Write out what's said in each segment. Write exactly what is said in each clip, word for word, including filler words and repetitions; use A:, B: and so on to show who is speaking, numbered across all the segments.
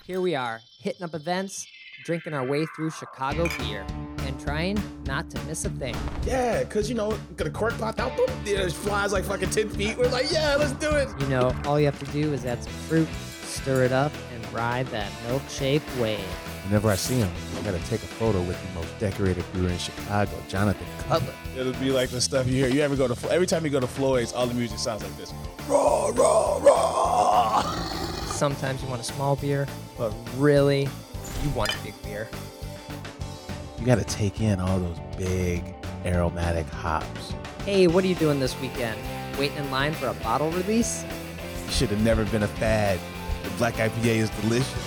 A: Here we are, hitting up events, drinking our way through Chicago beer, and trying not to miss a thing.
B: Yeah, because, you know, got a cork popped out, boom, it flies like fucking ten feet. We're like, yeah, let's do it.
A: You know, all you have to do is add some fruit, stir it up, and ride that milkshake wave.
C: Whenever I see him, I gotta take a photo with the most decorated brewer in Chicago, Jonathan Cutler.
B: It'll be like the stuff you hear. You ever go to, every time you go to Floyd's, all the music sounds like this. Raw, raw, raw.
A: Sometimes you want a small beer, but really, you want a big beer.
C: You gotta take in all those big aromatic hops.
A: Hey, what are you doing this weekend? Waiting in line for a bottle release?
C: You should have never been a fad. The black I P A is delicious.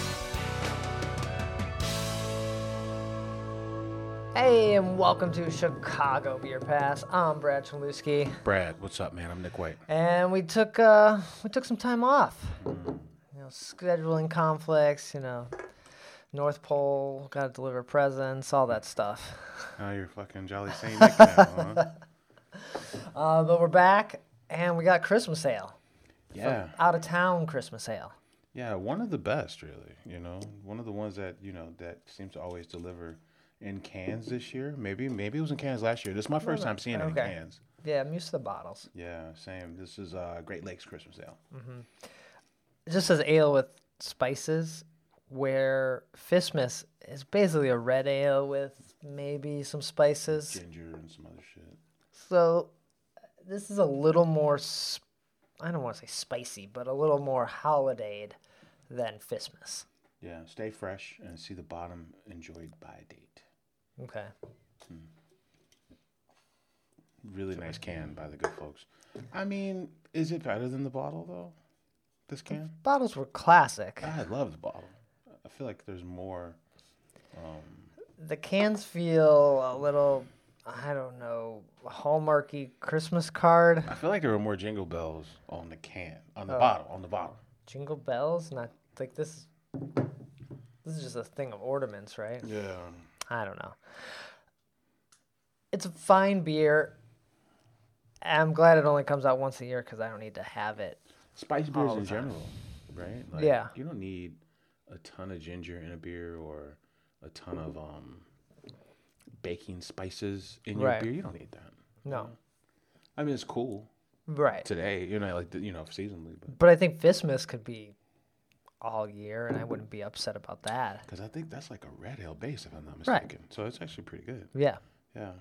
A: Hey, and welcome to Chicago Beer Pass. I'm Brad Chalewski,
C: Brad, what's up, man? I'm Nick White.
A: and we took uh, we took some time off. You know, scheduling conflicts. You know, North Pole, got to deliver presents, all that stuff.
C: Oh, you're fucking Jolly Saint Nick now, huh?
A: Uh, but we're back, and we got Christmas sale.
C: Yeah.
A: Out of town Christmas sale.
D: Yeah, one of the best, really. You know, one of the ones that you know that seems to always deliver in cans this year. Maybe, maybe it was in cans last year. This is my first time seeing it in
A: Okay.
D: cans.
A: Yeah, I'm used to the bottles.
D: Yeah, same. This is uh, Great Lakes Christmas Ale.
A: It just says ale with spices, where Fistmas is basically a red ale with maybe some spices.
D: Ginger and some other shit.
A: So this is a little more, sp- I don't want to say spicy, but a little more holidayed than Fistmas.
D: Yeah, stay fresh and see the bottom enjoyed by date.
A: Okay.
D: Really nice can by the good folks. I mean, is it better than the bottle though? This can?
A: Bottles were classic.
D: I love the bottle. I feel like there's more. Um,
A: The cans feel a little, I don't know, Hallmarky Christmas card.
D: I feel like there were more jingle bells on the can, on the
A: Oh.
D: bottle, on the bottle.
A: Jingle bells? Not like this. This is just a thing of ornaments, right?
D: Yeah.
A: I don't know. It's a fine beer. I'm glad it only comes out once a year because I don't need to have it.
D: Spice beers
A: All
D: in
A: the time.
D: general, right? Like,
A: Yeah.
D: You don't need a ton of ginger in a beer or a ton of um, baking spices in your
A: Right.
D: beer. You don't need that.
A: No.
D: I mean, it's cool
A: Right.
D: today, you know, like, the, you know, seasonally, but
A: But I think Fistmas could be all year, and I wouldn't be upset about that.
D: because I think that's like a red ale base, if I'm not
A: Right.
D: mistaken. So it's actually pretty good.
A: Yeah.
D: Yeah.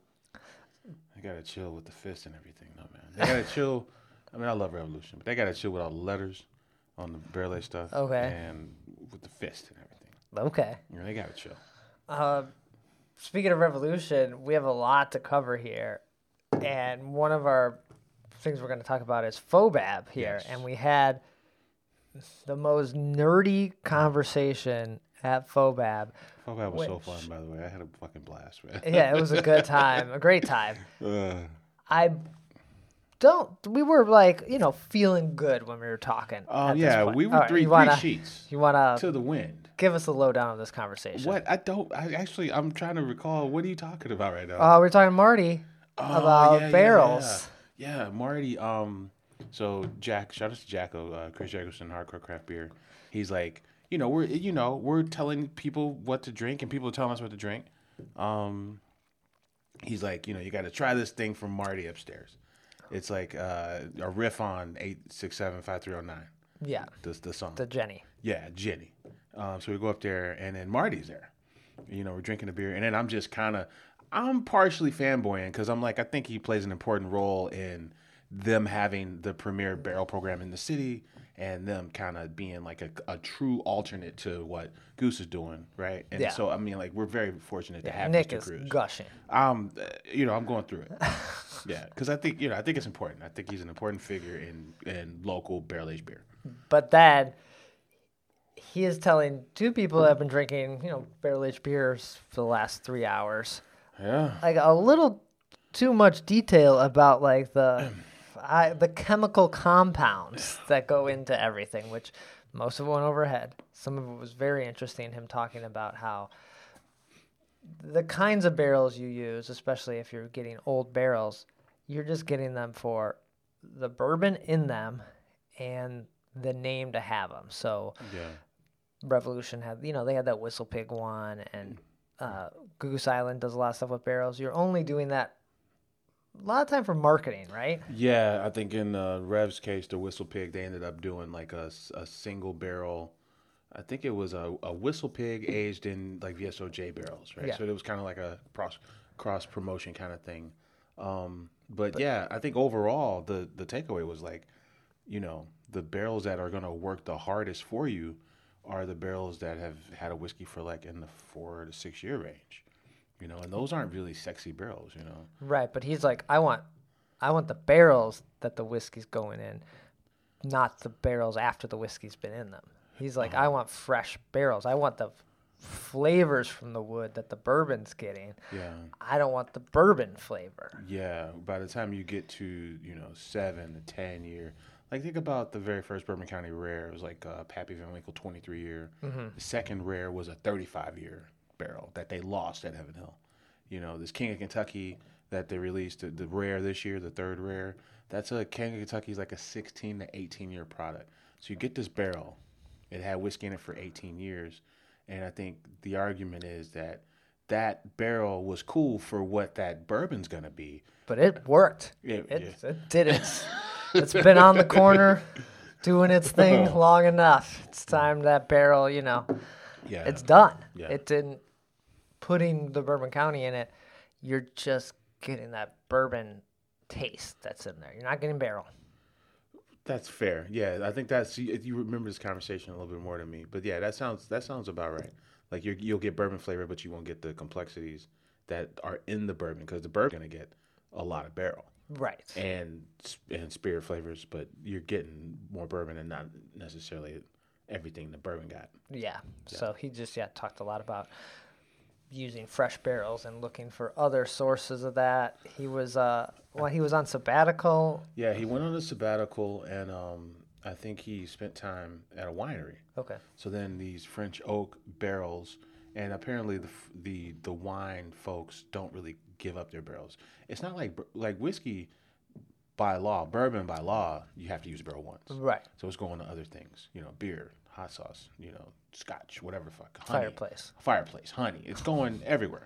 D: I gotta chill with the fist and everything, though, man. They gotta chill. I mean, I love Revolution, but they gotta chill with all the letters on the barrel aged stuff.
A: Okay.
D: And with the fist and everything.
A: Okay.
D: You know, they gotta chill.
A: Uh, speaking of Revolution, we have a lot to cover here. And one of our things we're going to talk about is Fobab here.
D: Yes.
A: And we had the most nerdy conversation at Fobab.
D: Oh, that was so
A: Which-
D: fun, by the way. I had a fucking blast, man.
A: Yeah, it was a good time, a great time.
D: Uh,
A: I don't, we were like, you know, feeling good when we were talking.
D: oh,
A: at this
D: yeah.
A: point.
D: We were
A: All right,
D: three,
A: you wanna,
D: three sheets
A: You want to
D: to the wind.
A: give us a lowdown of this conversation?
D: What? I don't. I actually, I'm trying to recall. What are you talking about right now?
A: Uh, we're talking to Marty
D: Oh,
A: about
D: yeah, yeah,
A: barrels.
D: Yeah, yeah, Marty. Um, so Jack, shout out to Jacko, uh, Chris Jacobson, Hardcore Craft Beer. He's like, you know, we're you know we're telling people what to drink, and people are telling us what to drink. Um, he's like, you know, you got to try this thing from Marty upstairs. It's like uh, a riff on eight six seven five three zero nine.
A: Yeah,
D: The the song.
A: the Jenny.
D: Yeah, Jenny. Um, so we go up there, and then Marty's there. You know, we're drinking a beer, and then I'm just kind of, I'm partially fanboying because I'm like, I think he plays an important role in them having the premier barrel program in the city, and them kind of being like a, a true alternate to what Goose is doing, right? And
A: Yeah.
D: so I mean, like, we're very fortunate to have
A: Nick
D: Mister
A: is
D: Cruz.
A: gushing.
D: Um, uh, you know, I'm going through it. Yeah, because I think you know, I think it's important. I think he's an important figure in in local barrel aged beer.
A: But then he is telling two people that have been drinking, you know, barrel aged beers for the last three hours,
D: Yeah.
A: like a little too much detail about like the I, the chemical compounds that go into everything, which most of it went overhead. Some of it was very interesting. Him talking about how the kinds of barrels you use, especially if you're getting old barrels, you're just getting them for the bourbon in them and the name to have them. So
D: Yeah.
A: Revolution had, you know, they had that Whistle Pig one, and uh, Goose Island does a lot of stuff with barrels. You're only doing that a lot of time for marketing, right?
D: Yeah, I think in uh, Rev's case, the Whistle Pig, they ended up doing like a, s- a single barrel. I think it was a, a Whistle Pig aged in like V S O J barrels, right?
A: Yeah.
D: So it was kind of like a cross cross promotion kind of thing. Um, but, yeah, I think overall the the takeaway was like, you know, the barrels that are going to work the hardest for you are the barrels that have had a whiskey for like in the four to six year range, you know, and those aren't really sexy barrels, you know.
A: Right, but he's like, I want, I want the barrels that the whiskey's going in, not the barrels after the whiskey's been in them. He's like, I want fresh barrels. I want the f- flavors from the wood that the bourbon's getting.
D: Yeah.
A: I don't want the bourbon flavor.
D: Yeah, by the time you get to, you know, seven to ten year, like think about the very first Bourbon County rare. It was like uh, Pappy Van Winkle twenty-three year.
A: Mm-hmm.
D: The second rare was a thirty-five year barrel that they lost at Heaven Hill. You know, this King of Kentucky that they released, the, the rare this year, the third rare, that's a King of Kentucky is like a sixteen to eighteen year product. So you get this barrel, it had whiskey in it for eighteen years, and I think the argument is that that barrel was cool for what that bourbon's gonna be.
A: But it worked.
D: Yeah,
A: It,
D: yeah.
A: it did its. It's been on the corner doing its thing long enough. It's time that barrel, you know,
D: Yeah,
A: it's done.
D: Yeah.
A: It didn't, putting the Bourbon County in it, you're just getting that bourbon taste that's in there. You're not getting barrel.
D: That's fair. Yeah, I think that's you, you remember this conversation a little bit more than me. But yeah, that sounds that sounds about right. Like you you'll get bourbon flavor, but you won't get the complexities that are in the bourbon because the bourbon gonna get a lot of barrel
A: Right.
D: and and spirit flavors, but you're getting more bourbon and not necessarily everything the bourbon got.
A: Yeah. So he just, yeah, talked a lot about using fresh barrels and looking for other sources of that. He was, uh, well, he was on sabbatical.
D: Yeah, he went on a sabbatical and um, I think he spent time at a winery.
A: Okay.
D: So then these French oak barrels, and apparently the f- the the wine folks don't really give up their barrels. It's not like br- like whiskey by law, bourbon by law, you have to use a barrel once.
A: Right.
D: So it's going to other things, you know, beer, hot sauce, you know, scotch, whatever the fuck, honey,
A: Fireplace.
D: fireplace, honey. It's going everywhere.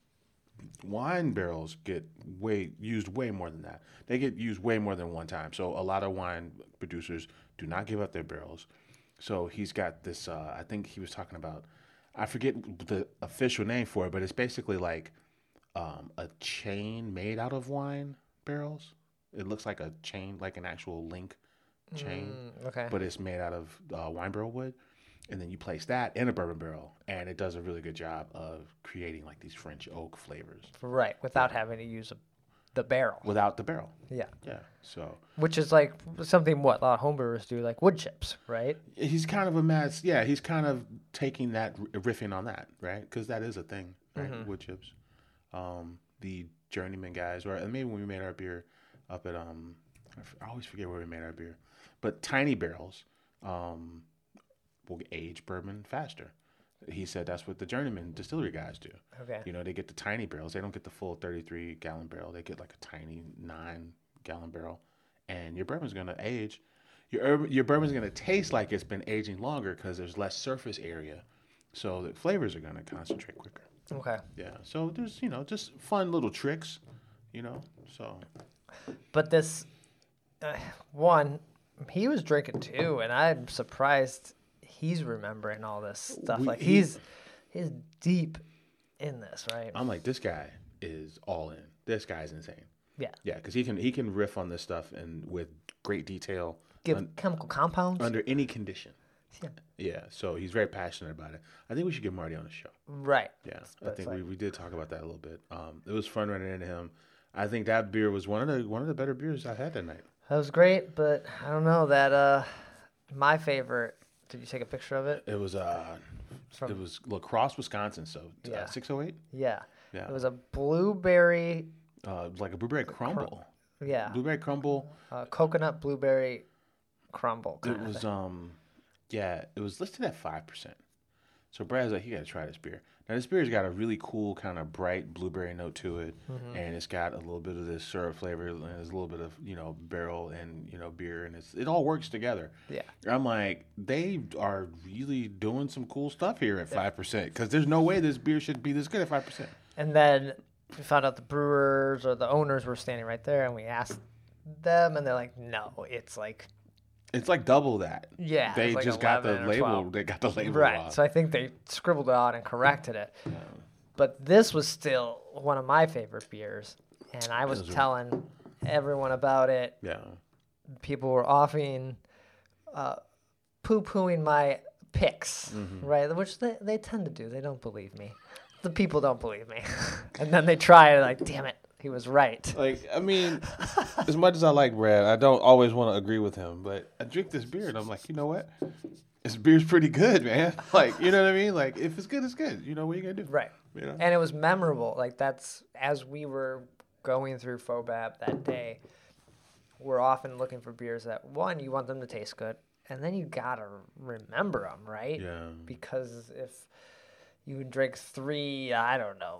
D: Wine barrels get way used way more than that. They get used way more than one time. So a lot of wine producers do not give up their barrels. So he's got this. Uh, I think he was talking about. I forget the official name for it, but it's basically like um, a chain made out of wine barrels. It looks like a chain, like an actual link chain,
A: Mm, okay.
D: but it's made out of uh, wine barrel wood. And then you place that in a bourbon barrel, and it does a really good job of creating like these French oak flavors
A: Right. Without having to use a, the barrel.
D: without the barrel.
A: Yeah.
D: Yeah. So
A: Which is like something what a lot of homebrewers do, like wood chips, right?
D: he's kind of a mad. Yeah, he's kind of taking that, riffing on that, right? Because that is a thing, right?
A: Mm-hmm.
D: Wood chips. Um, the journeyman guys, or maybe when we made our beer up at um, I f- I always forget where we made our beer, but tiny barrels um, will age bourbon faster. He said that's what the journeyman distillery guys do.
A: Okay.
D: You know, they get the tiny barrels. They don't get the full thirty-three gallon barrel. They get like a tiny nine gallon barrel, and your bourbon's gonna age. Your herb- your bourbon's gonna taste like it's been aging longer because there's less surface area, so the flavors are gonna concentrate quicker.
A: Okay.
D: Yeah. So there's you know just fun little tricks, you know. So
A: But this uh, one, he was drinking too, and I'm surprised he's remembering all this stuff.
D: We-
A: like
D: he-
A: he's he's deep in this, right?
D: I'm like, this guy is all in. This guy's insane.
A: Yeah.
D: Yeah, because he can he can riff on this stuff and with great detail
A: Give
D: un-
A: chemical compounds.
D: under any condition.
A: Yeah.
D: Yeah, so he's very passionate about it. I think we should get Marty on the show.
A: Right.
D: Yeah, I
A: But
D: think
A: it's
D: we,
A: like-
D: we did talk about that a little bit. Um, it was fun running into him. I think that beer was one of the one of the better beers I had that night.
A: That was great, but I don't know that uh my favorite. Did you take a picture of it?
D: It was uh,
A: From-
D: it was La Crosse, Wisconsin. So
A: Yeah.
D: six oh eight.
A: Yeah.
D: Yeah.
A: It was a blueberry.
D: Uh, it was like a blueberry crumble.
A: Yeah.
D: Blueberry crumble.
A: Uh, coconut blueberry crumble.
D: It
A: kinda
D: was
A: thing.
D: um, yeah, it was listed at five percent. So Brad's like, you got to try this beer. Now, this beer's got a really cool kind of bright blueberry note to it,
A: Mm-hmm.
D: and it's got a little bit of this syrup flavor, and there's a little bit of, you know, barrel and, you know, beer, and it's it all works together.
A: Yeah.
D: I'm like, they are really doing some cool stuff here at five percent, because there's no way this beer should be this good at five percent.
A: And then we found out the brewers or the owners were standing right there, and we asked them, and they're like, no, it's like,
D: It's like double that.
A: yeah.
D: They
A: it's like
D: just got the
A: eleven or
D: label.
A: twelve.
D: They got the label
A: Right.
D: off.
A: So I think they scribbled it out and corrected it. But this was still one of my favorite beers, and I was
D: Those are-
A: telling everyone about it.
D: Yeah.
A: People were offering, uh, poo-pooing my picks,
D: Mm-hmm.
A: right? Which they, they tend to do. They don't believe me. The people don't believe me. And then they try it like, damn it, he was right.
D: Like, I mean, as much as I like Brad, I don't always want to agree with him. But I drink this beer, and I'm like, you know what? This beer's pretty good, man. Like, you know what I mean? Like, if it's good, it's good. You know, what you gonna do?
A: Right.
D: You know?
A: And it was memorable. Like, that's, as we were going through Fobab that day, we're often looking for beers that, one, you want them to taste good, and then you gotta remember them, right?
D: Yeah.
A: Because if you drink three, I don't know,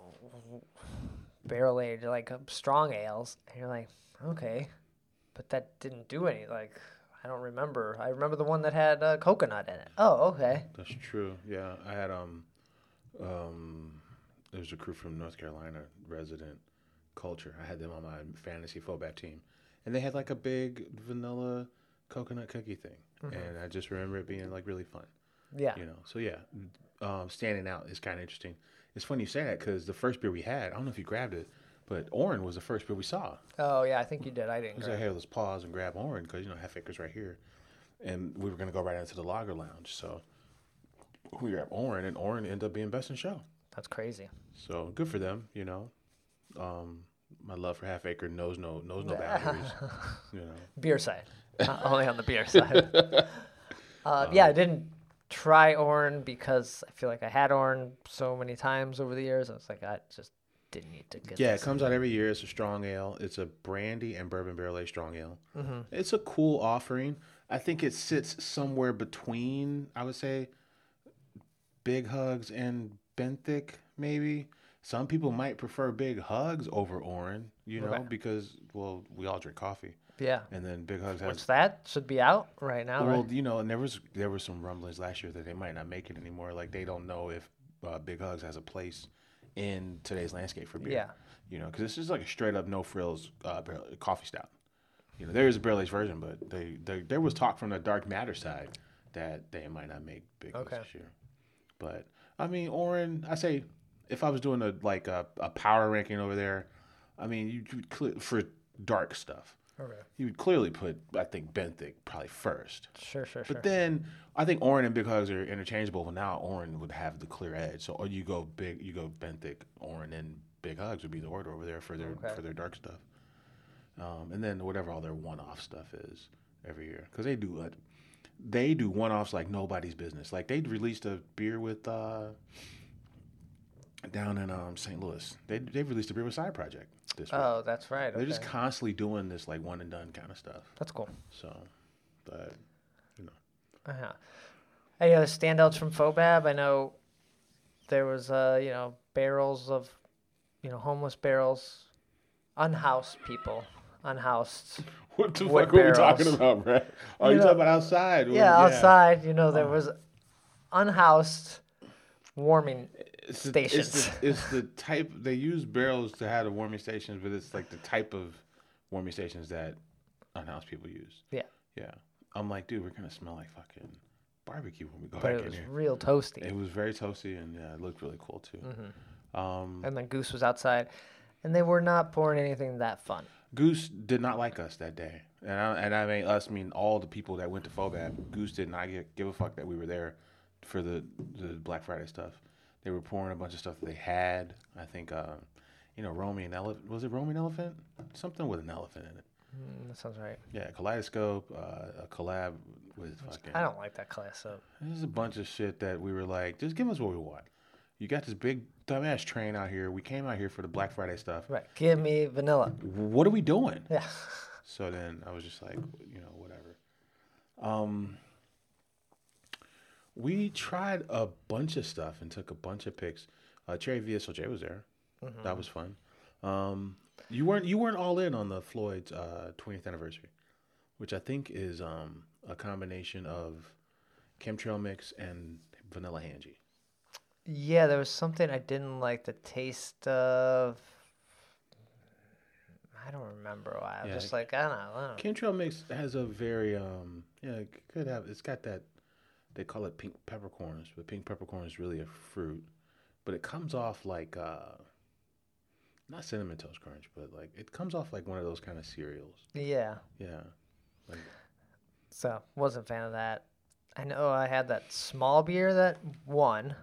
A: barrel aged, like uh, strong ales, and you're like, okay, but that didn't do any, like, I don't remember. I remember the one that had uh, coconut in it. Oh, okay.
D: That's true. Yeah, I had um, um, there was a crew from North Carolina, resident culture. I had them on my fantasy Fobab team, and they had like a big vanilla coconut cookie thing, and I just remember it being like really fun.
A: Yeah.
D: You know, so yeah, um, standing out is kind of interesting. It's funny you say that because the first beer we had, I don't know if you grabbed it, but Orin was the first beer we saw.
A: Oh, yeah, I think you did. I
D: I
A: didn't.
D: was
A: grab
D: like,
A: it.
D: hey, let's pause and grab Orin because, you know, Half Acre's right here. And we were going to go right into the Lager Lounge. So we grabbed Orin, and Orin ended up being best in show.
A: That's crazy.
D: So good for them, you know. Um, my love for Half Acre knows no knows no boundaries, you know.
A: Beer side. Not only on the beer side. Uh, yeah, I didn't try Orin because I feel like I had Orin so many times over the years. I was like, I just didn't need to get
D: Yeah,
A: this.
D: it comes out every year. It's a strong ale. It's a brandy and bourbon barrel aged strong ale.
A: Mm-hmm.
D: It's a cool offering. I think it sits somewhere between, I would say, Big Hugs and Benthic, maybe. Some people might prefer Big Hugs over Orin, you know,
A: Okay.
D: because, well, we all drink coffee.
A: Yeah.
D: And then Big Hugs has...
A: Which that should be out right now,
D: Well,
A: right?
D: you know, and there was there were some rumblings last year that they might not make it anymore. Like, they don't know if uh, Big Hugs has a place in today's landscape for beer.
A: Yeah.
D: You know, because this is like a straight up no frills uh, barrel, coffee stout. You know, there is a barrel aged version, but they, they there was talk from the Dark Matter side that they might not make Big Hugs
A: Okay.
D: this year. But I mean, Orin, I say if I was doing a like a, a power ranking over there, I mean, you would cle- for dark stuff.
A: Okay.
D: You would clearly put, I think, Benthic probably first.
A: Sure, sure,
D: But
A: sure.
D: then I think Orin and Big Hugs are interchangeable. But now Orin would have the clear edge. So or you go big, you go Benthic, Orin, and Big Hugs would be the order over there for their
A: Okay.
D: for their dark stuff. Um, and then whatever all their one-off stuff is every year, because they do it. They do one-offs like nobody's business. Like they released a beer with uh, down in um, Saint Louis. They they released a beer with Side Project this week.
A: Oh, that's right.
D: They're
A: Okay.
D: just constantly doing this like one and done kind of stuff.
A: That's cool.
D: So, but you know,
A: Uh-huh. Any other standouts from Fobab? I know there was, uh, you know, barrels of, you know, homeless barrels, unhoused people, unhoused.
D: what the
A: Wood
D: fuck are we
A: barrels.
D: talking about, Brad? Are
A: You
D: you,
A: know-
D: talking about outside?
A: Yeah, outside, you know, there was unhoused warming.
D: It's the,
A: stations.
D: It's the, it's the type they use barrels to have the warming stations, but it's like the type of warming stations that unhoused people use.
A: Yeah.
D: Yeah, I'm like, dude, we're gonna smell like fucking barbecue when we go
A: But
D: back
A: it
D: in
A: was
D: here.
A: real toasty.
D: It was very toasty, and yeah, it looked really cool too.
A: Mm-hmm.
D: Um,
A: And then Goose was outside, and they were not pouring anything that fun.
D: Goose did not like us that day, and I, and I mean us, mean all the people that went to Fobab. Goose did not give, give a fuck that we were there for the the Black Friday stuff. They were pouring a bunch of stuff that they had. I think, uh, you know, Romy and Elephant. Was it Romy and Elephant? Something with an elephant in it.
A: Mm, that sounds right.
D: Yeah, Kaleidoscope, uh, a collab with fucking.
A: I don't like that class up.
D: There's a bunch of shit that we were like, just give us what we want. You got this big dumbass train out here. We came out here for the Black Friday stuff.
A: Right. Give me vanilla.
D: What are we doing?
A: Yeah.
D: So then I was just like, you know, whatever. Um, We tried a bunch of stuff and took a bunch of picks. Uh, Cherry V S O J was there.
A: Mm-hmm.
D: That was fun. Um, you weren't you weren't all in on the Floyd's uh, twentieth anniversary, which I think is um, a combination of chemtrail mix and vanilla hanji.
A: Yeah, there was something I didn't like the taste of. I don't remember why. I was
D: Yeah.
A: just like, I don't know. I don't know.
D: Chemtrail mix has a very um yeah it could have it's got that they call it pink peppercorns, but pink peppercorn is really a fruit, but it comes off like uh not cinnamon toast crunch, but like it comes off like one of those kind of cereals.
A: Yeah.
D: Yeah, like
A: So, wasn't a fan of that. I know I had that small beer that won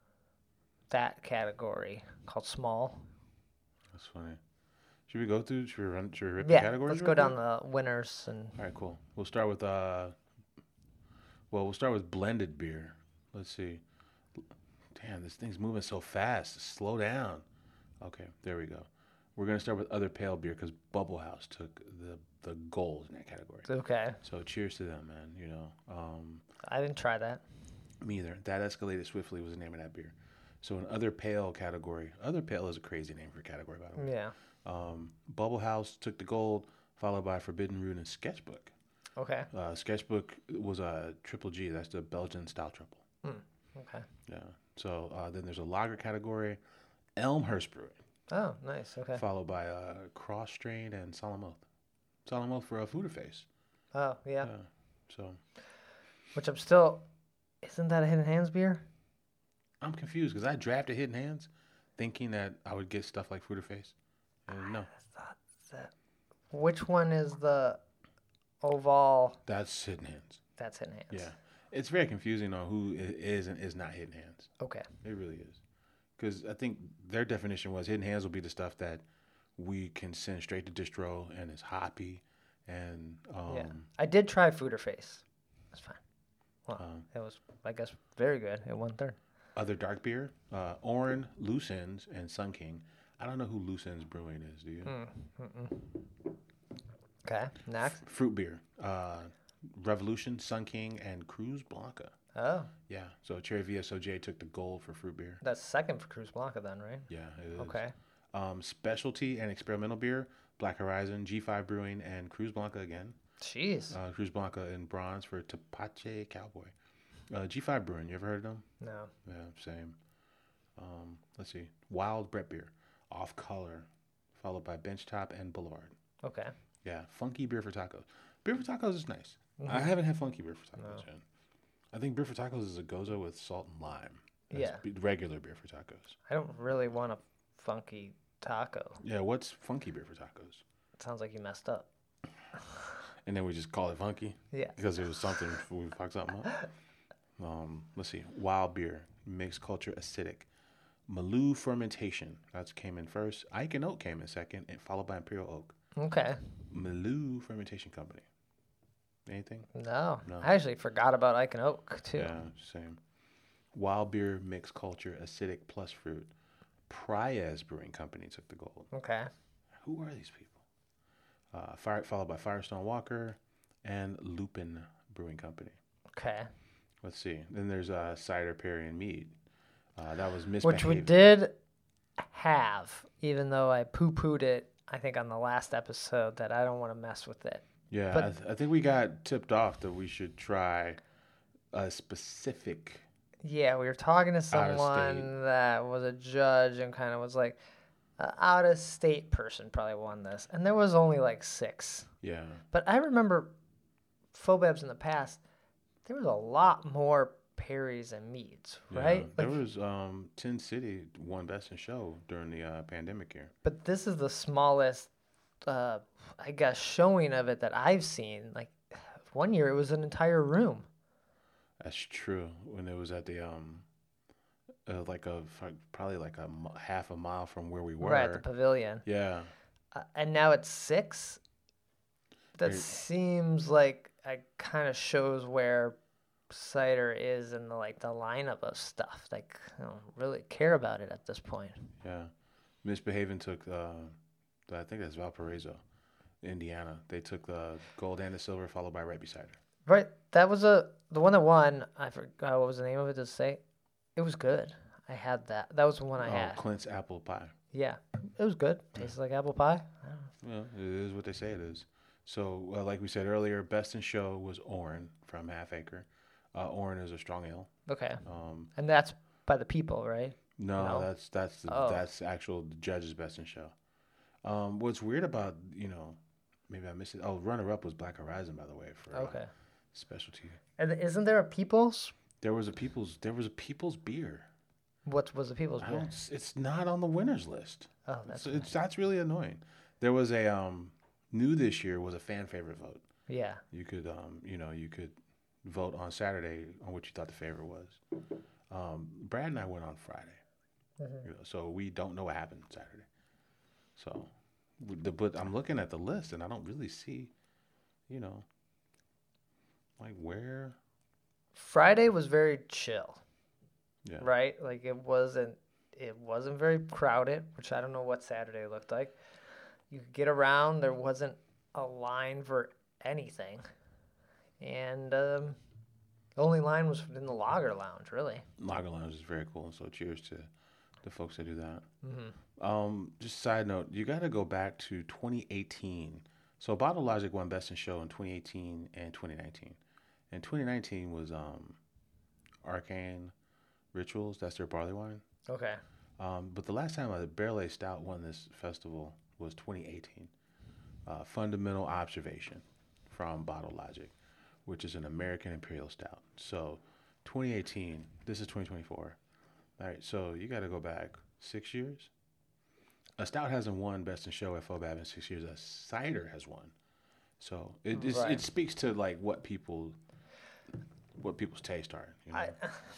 A: that category called small.
D: that's funny. Should we go through? Should we run? Should we rip
A: Yeah,
D: the categories?
A: let's
D: real
A: go down
D: quick?
A: the winners and
D: All right, cool. We'll start with uh. Well, we'll start with blended beer. Let's see. Damn, this thing's moving so fast. Slow down. Okay, there we go. We're gonna start with other pale beer because Bubble House took the the gold in that category.
A: okay.
D: So cheers to them, man. You know, um,
A: I didn't try that.
D: me either. That escalated swiftly was the name of that beer. So in other pale category, other pale is a crazy name for a category, by the way.
A: Yeah.
D: Um, Bubble House took the gold, followed by Forbidden Rune and Sketchbook.
A: Okay.
D: Uh, Sketchbook was a triple G. That's the Belgian style triple.
A: Okay.
D: Yeah. So uh, then there's a lager category, Elmhurst Brewing,
A: Oh, nice. Okay.
D: followed by uh, Cross Strain and Solemn Oath. Solemn Oath for a Food Face.
A: Oh, yeah.
D: Yeah. So
A: Which I'm still. Isn't that a Hidden Hands beer?
D: I'm confused because I drafted Hidden Hands thinking that I would get stuff like Food Face. And no,
A: I thought that. Which one is the oval?
D: that's Hidden Hands.
A: That's Hidden Hands.
D: Yeah. It's very confusing on who i- is and is not Hidden Hands.
A: Okay.
D: It really is. Because I think their definition was Hidden Hands will be the stuff that we can send straight to distro and is hoppy and um,
A: Yeah. I did try Fooder Face. That's fine. Well,
D: Um,
A: it was, I guess, very good. It won third.
D: other dark beer, uh, Orin, Loose Ends, and Sun King. I don't know who Loose Ends Brewing is, do you?
A: Okay. Next.
D: Fruit beer, uh, Revolution, Sun King, and Cruz Blanca.
A: Oh,
D: Yeah, so Cherry V S O J took the gold for fruit beer.
A: that's second for Cruz Blanca then, right?
D: Yeah, it is.
A: Okay.
D: Um, specialty and experimental beer, Black Horizon, G five Brewing, and Cruz Blanca again.
A: Jeez.
D: Uh, Cruz Blanca in bronze for Tepache Cowboy. Uh, G five Brewing, you ever heard of them?
A: No.
D: Yeah, same. Um, let's see. Wild Brett Beer, Off Color, followed by Benchtop and Boulevard.
A: Okay.
D: Yeah, funky beer for tacos. Beer for tacos is nice. I haven't had funky beer for tacos yet. I think beer for tacos is a goza with salt and lime. That's
A: Yeah.
D: be- regular beer for tacos.
A: I don't really want a funky taco.
D: Yeah, what's funky beer for tacos?
A: It sounds like you messed up.
D: And then we just call it funky
A: Yeah.
D: because it was something before we fucked something up. Um, let's see. Wild beer, mixed culture, acidic. Malou fermentation. That came in first. Ike and Oak came in second, and followed by Imperial Oak.
A: Okay.
D: Malou Fermentation Company. Anything?
A: No.
D: No.
A: I actually forgot about Ike and Oak, too.
D: Yeah, same. Wild beer, mixed culture, acidic plus fruit. Priaz Brewing Company took the gold.
A: Okay.
D: Who are these people? Uh, fire, followed by Firestone Walker and Lupin Brewing Company.
A: Okay.
D: Let's see. Then there's uh, Cider, Perry, and Mead. Uh, that was
A: Which
D: misbehaved.
A: we did have, even though I poo pooed it, I think, on the last episode, that I don't want to mess with it.
D: Yeah,
A: but-
D: I, th- I think we got tipped off that we should try a specific.
A: Yeah, we were talking to
D: Out of
A: someone
D: state.
A: that was a judge and kind of was like, uh, out of state person probably won this. And there was only like six.
D: Yeah,
A: But I remember Phobabs in the past, there was a lot more Perrys and Meads,
D: yeah.
A: right?
D: There
A: Like,
D: was um, Tin City won Best in Show during the uh, pandemic year.
A: but this is the smallest, uh, I guess, showing of it that I've seen. Like one year, it was an entire room.
D: That's true. When it was at the um, uh, like a probably like a m- half a mile from where we were.
A: Right, the pavilion.
D: Yeah,
A: Uh, and now it's six. That
D: Right.
A: seems like it kind of shows where cider is in the like the lineup of stuff. Like, I don't really care about it at this point.
D: yeah. Misbehaving took uh, I think that's Valparaiso, Indiana. They took the gold and the silver, followed by Right Beside Her.
A: Right. That was a the one that won. I forgot what was the name of it. To say, it was good. I had that. That was the one I
D: Oh,
A: had.
D: Clint's apple pie.
A: Yeah, it was good. Tastes like apple pie.
D: Yeah, it is what they say it is. So, uh, like we said earlier, best in show was Orin from Half Acre. Uh, Orin is a strong ale.
A: Okay,
D: Um,
A: and that's by the people, right?
D: no,
A: No?
D: that's that's the,
A: Oh.
D: that's actual the judge's best in show. Um, what's weird about you know, maybe I missed it. Oh, runner up was Black Horizon, by the way, for uh,
A: Okay.
D: specialty.
A: And isn't there a people's?
D: There was a people's there was a people's beer.
A: What was the people's
D: I
A: beer?
D: don't. s- It's not on the winners list.
A: Oh, that's
D: It's, it's that's really annoying. There was a um new this year was a fan favorite vote.
A: yeah.
D: You could um you know you could vote on Saturday on what you thought the favorite was. Um, Brad and I went on Friday,
A: Mm-hmm.
D: you know, so we don't know what happened Saturday. So, with the but I'm looking at the list and I don't really see, you know, like where.
A: Friday was very chill,
D: Yeah.
A: right? Like it wasn't. It wasn't very crowded, which I don't know what Saturday looked like. You could get around. There wasn't a line for anything, and um, the only line was in the Lager Lounge, really.
D: Lager Lounge is very cool, and so cheers to the folks that do that.
A: Mm-hmm.
D: Um, just side note, you got to go back to twenty eighteen. So Bottle Logic won Best in Show in twenty eighteen and twenty nineteen. And twenty nineteen was um, Arcane Rituals. That's their barley wine.
A: Okay.
D: Um, but the last time a Barrel Aged Stout won this festival was twenty eighteen. Uh, Fundamental Observation from Bottle Logic, which is an American Imperial Stout. So twenty eighteen, this is twenty twenty-four. All right, so you got to go back six years. A stout hasn't won Best in Show at F O B A B in six years. A cider has won. So it it's-
A: Right.
D: it speaks to like what people what people's tastes are. You know?
A: I,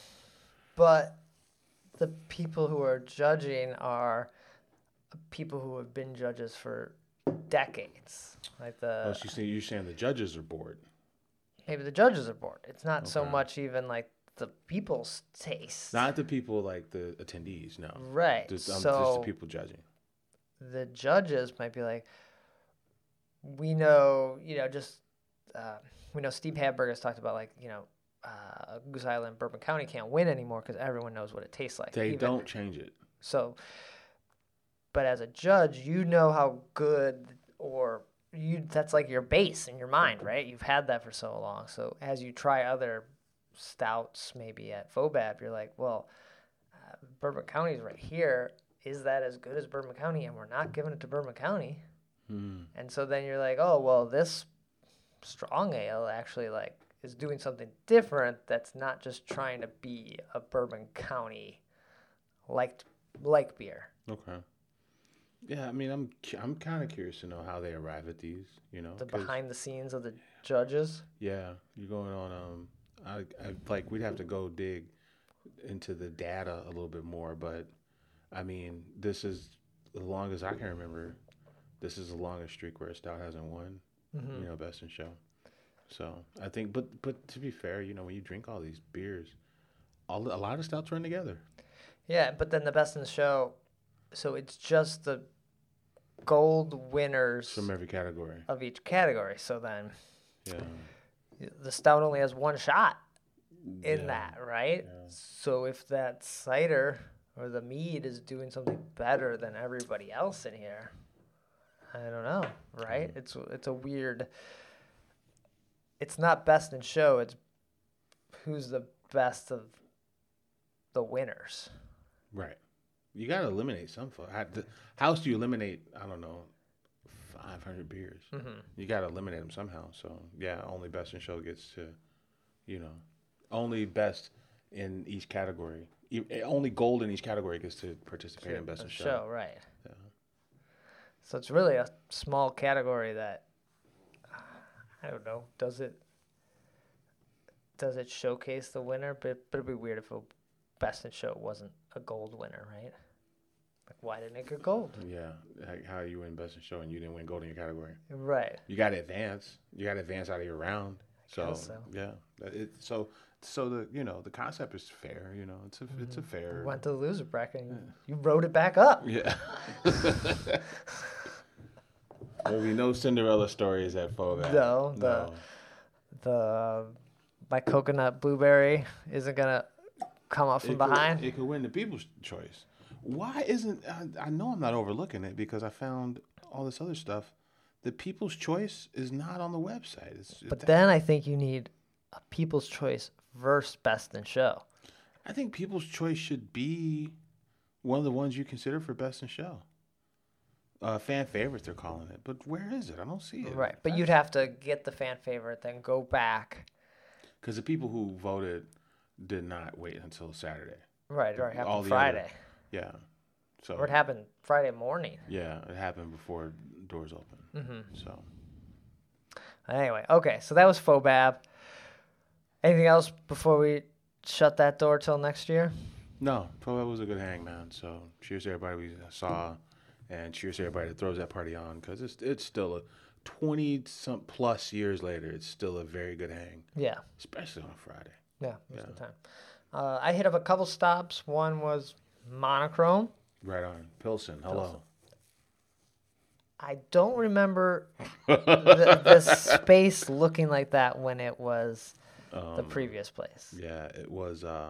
A: but the people who are judging are people who have been judges for decades. Like the
D: oh, so you say you're saying the judges are bored.
A: maybe the judges are bored. It's not so
D: Okay.
A: much even like the people's taste.
D: Not the people like the attendees, no.
A: right.
D: Just, um,
A: so
D: just the people judging.
A: the judges might be like, we know, you know, just uh, we know Steve Hadberg has talked about like, you know, uh, Goose Island, Bourbon County can't win anymore because everyone knows what it tastes like.
D: They
A: even-
D: don't change it.
A: So, but as a judge, you know how good or you that's like your base in your mind, right? You've had that for so long. So as you try other stouts, maybe at F O B A B, you're like, well, uh, Bourbon County's right here. Is that as good as Bourbon County? And we're not giving it to Bourbon County.
D: Hmm.
A: And so then you're like, oh, well, this strong ale actually like is doing something different that's not just trying to be a Bourbon County like like beer.
D: Okay. Yeah, I mean, I'm cu- I'm kind of curious to know how they arrive at these. You know,
A: The
D: 'cause,
A: behind the scenes of the judges.
D: yeah, you're going on. Um, I, I like we'd have to go dig into the data a little bit more, but I mean, this is as long as I can remember. This is the longest streak where a stout hasn't won.
A: Mm-hmm.
D: You know, Best in Show. So I think, but but to be fair, you know, when you drink all these beers, all a lot of stouts run together.
A: Yeah, but then the best in the show, so it's just the gold winners
D: From every category.
A: of each category. So then
D: Yeah.
A: the stout only has one shot in
D: Yeah.
A: that, right?
D: Yeah.
A: So if that cider or the mead is doing something better than everybody else in here, I don't know, right?
D: Mm-hmm.
A: It's it's a weird. It's not best in show. It's who's the best of the winners.
D: Right. You got to eliminate some. fo- How, the, how else do you eliminate, I don't know, five hundred beers?
A: Mm-hmm.
D: You got to eliminate them somehow. So, yeah, only Best in Show gets to, you know, only best in each category. E- Only gold in each category gets to participate in Best in Show.
A: show, right?
D: Yeah.
A: So it's really a small category that I don't know. Does it does it showcase the winner? But but it'd be weird if a best in show wasn't a gold winner, right? Like why didn't it get gold?
D: Yeah. Like how you win Best in Show and you didn't win gold in your category.
A: Right.
D: You got to advance. You got to advance out of your round. So,
A: guess so.
D: yeah. It, so, so the, you know, the concept is fair, you know, it's a, it's a fair.
A: Went to the loser bracket and you wrote it back up.
D: Yeah. There'll be no Cinderella stories at F O B A B.
A: No, the- the my coconut blueberry isn't gonna come up from
D: It
A: behind.
D: Could, it could win the People's Choice. Why isn't I, I know I'm not overlooking it because I found all this other stuff. The People's Choice is not on the website. It's,
A: But
D: that,
A: then I think you need a People's Choice versus Best in Show.
D: I think People's Choice should be one of the ones you consider for Best in Show. Uh, fan favorites, they're calling it. But where is it? I don't see it.
A: Right, but you'd have to get the fan favorite, then go back.
D: Because the people who voted did not wait until Saturday.
A: Right, right,
D: All
A: happened
D: the
A: Friday.
D: other- Yeah. So
A: Or it happened Friday morning.
D: yeah, it happened before doors open.
A: Mm-hmm.
D: So
A: Anyway, okay, so that was Fobab. Anything else before we shut that door till next year?
D: no, probably was a good hang, man. So cheers to everybody we saw, and cheers to everybody that throws that party on because it's it's still a twenty some plus years later. It's still a very good hang,
A: Yeah,
D: especially on a Friday.
A: yeah, most of
D: Yeah.
A: the time. Uh, I hit up a couple stops. One was Monochrome.
D: Right on, Pilsen. Hello.
A: I don't remember the, the space looking like that when it was the
D: Um,
A: previous place.
D: Yeah, it was. Uh,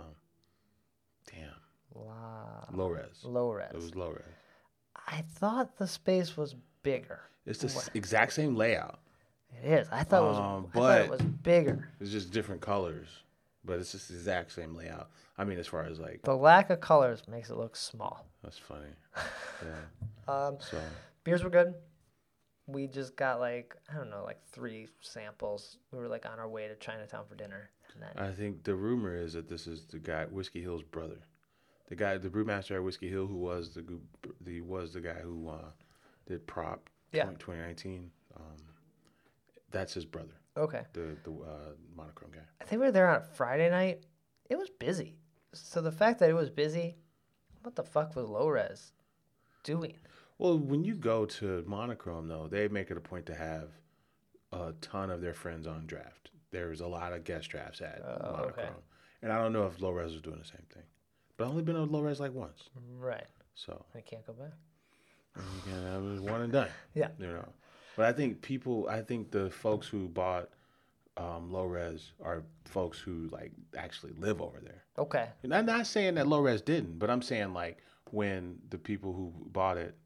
D: damn,
A: Wow.
D: low res.
A: Low res.
D: It was low res.
A: I thought the space was bigger.
D: It's the s- exact same layout.
A: It is. I thought, it, was,
D: Um,
A: I thought it
D: but-
A: was bigger.
D: It's just different colors, but it's just the exact same layout. I mean, as far as like,
A: The lack of colors makes it look small.
D: that's funny. Yeah.
A: Um,
D: So
A: beers were good. We just got like, I don't know, like three samples. We were like on our way to Chinatown for dinner. And then,
D: I think the rumor is that this is the guy Whiskey Hill's brother, the guy, the brewmaster at Whiskey Hill, who was the gu- the was the guy who uh, did Prop
A: Yeah.
D: twenty nineteen. Um, that's his brother,
A: okay.
D: the the uh, monochrome guy.
A: I think we were there on a Friday night. It was busy. So the fact that it was busy, what the fuck was Low Res doing?
D: Well, when you go to Monochrome, though, they make it a point to have a ton of their friends on draft. There's a lot of guest drafts at
A: Oh,
D: Monochrome.
A: okay.
D: And I don't know if Low Res was doing the same thing. But I've only been on Low Res like once.
A: Right.
D: So,
A: I can't go back.
D: again, that was one and done.
A: Yeah.
D: You know. But I think people, I think the folks who bought um, Low Res are folks who, like, actually live over there.
A: Okay.
D: And I'm not saying that Low Res didn't, but I'm saying, like, when the people who bought it,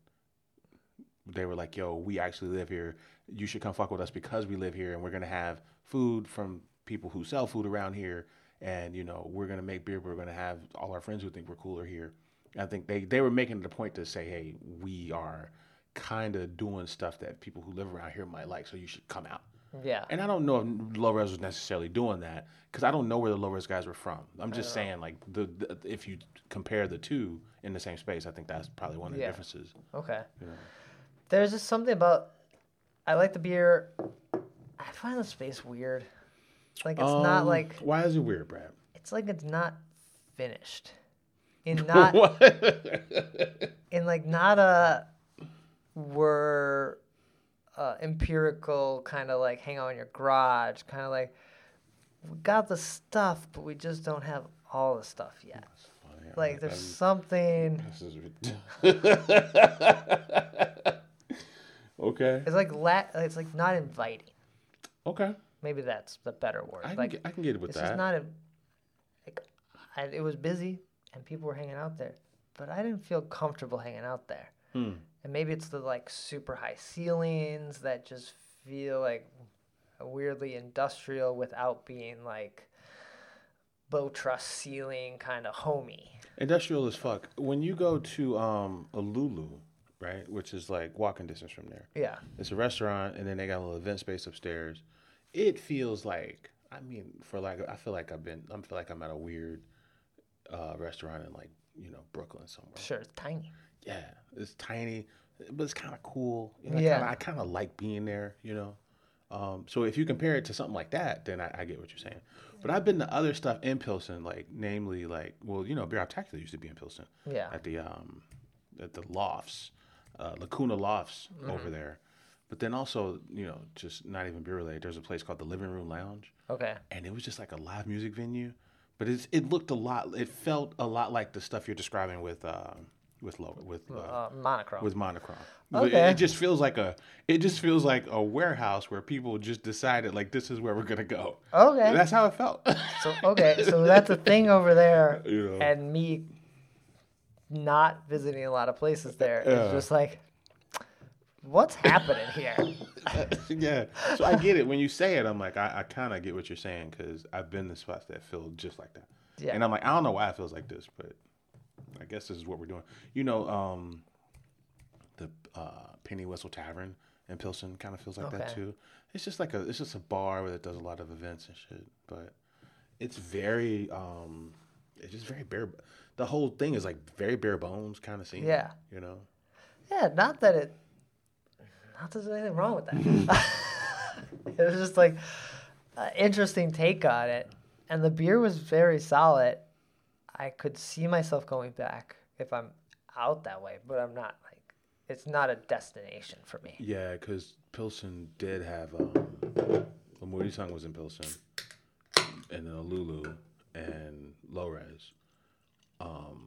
D: they were like, yo, we actually live here. You should come fuck with us because we live here and we're going to have food from people who sell food around here. And, you know, we're going to make beer. We're going to have all our friends who think we're cooler here. I think they, they were making it a point to say, hey, we are kind of doing stuff that people who live around here might like, so you should come out.
A: Yeah.
D: And I don't know if Low Res was necessarily doing that because I don't know where the Low Res guys were from. I'm just saying, like, the, the if you compare the two in the same space, I think that's probably one of the
A: Yeah.
D: differences.
A: Okay.
D: You know?
A: There's just something about. I like the beer. I find the space weird. Like it's not
D: Um,
A: like
D: Why is it weird, Brad?
A: it's like it's not finished. In not
D: What?
A: in like not a we're uh, empirical kind of like hang out in your garage kind of like we got the stuff but we just don't have all the stuff yet.
D: Funny,
A: Like
D: I-
A: there's
D: I'm-
A: something.
D: This is ridiculous. Okay.
A: It's like la- It's like not inviting.
D: Okay.
A: Maybe that's the better word.
D: I can,
A: like
D: get, I can get with
A: it's
D: that.
A: just not. A, like, I, it was busy and people were hanging out there, but I didn't feel comfortable hanging out there.
D: Hmm.
A: And maybe it's the like super high ceilings that just feel like weirdly industrial without being like low truss ceiling kind of homey.
D: Industrial as fuck. When you go to um, a Lulu, right, which is like walking distance from there,
A: Yeah.
D: it's a restaurant, and then they got a little event space upstairs. It feels like, I mean, for like, I feel like I've been, I feel like I'm at a weird uh, restaurant in like, you know, Brooklyn somewhere.
A: Sure, it's tiny.
D: Yeah, it's tiny, but it's kind of cool. You know,
A: Yeah.
D: I kind of like being there, you know. Um, so if you compare it to something like that, then I, I get what you're saying. But I've been to other stuff in Pilsen, like namely, like, well, you know, Beer Optacular used to be in Pilsen.
A: Yeah.
D: At the um, at the lofts, uh, Lacuna Lofts over there. But then also, you know, just not even beer related. There's a place called the Living Room Lounge,
A: Okay.
D: and it was just like a live music venue. But it's, it looked a lot. It felt a lot like the stuff you're describing with uh, with low with uh,
A: Uh, monochrome.
D: with monochrome.
A: Okay.
D: It just feels like a it just feels like a warehouse where people just decided like this is where we're gonna go.
A: Okay.
D: That's how it felt.
A: So okay, so that's a thing over there,
D: You know.
A: and me not visiting a lot of places there.
D: Yeah.
A: It's just like, what's happening here?
D: Yeah. So I get it when you say it. I'm like I, I kind of get what you're saying because I've been to spots that feel just like that.
A: Yeah.
D: And I'm like I don't know why it feels like this, but I guess this is what we're doing. You know, um, the uh, Penny Whistle Tavern in Pilsen kind of feels like that
A: Okay.
D: too. It's just like a it's just a bar that does a lot of events and shit, but it's very um, it's just very bare. The whole thing is like very bare bones kind of scene.
A: Yeah.
D: You know.
A: Yeah, not that it, not that there's anything wrong with that. It was just like an interesting take on it, and the beer was very solid. I could see myself going back if I'm out that way, but I'm not like it's not a destination for me.
D: Yeah, because Pilsen did have um, well, Moody Tongue was in Pilsen, and then a Lulu and Low Res. Um,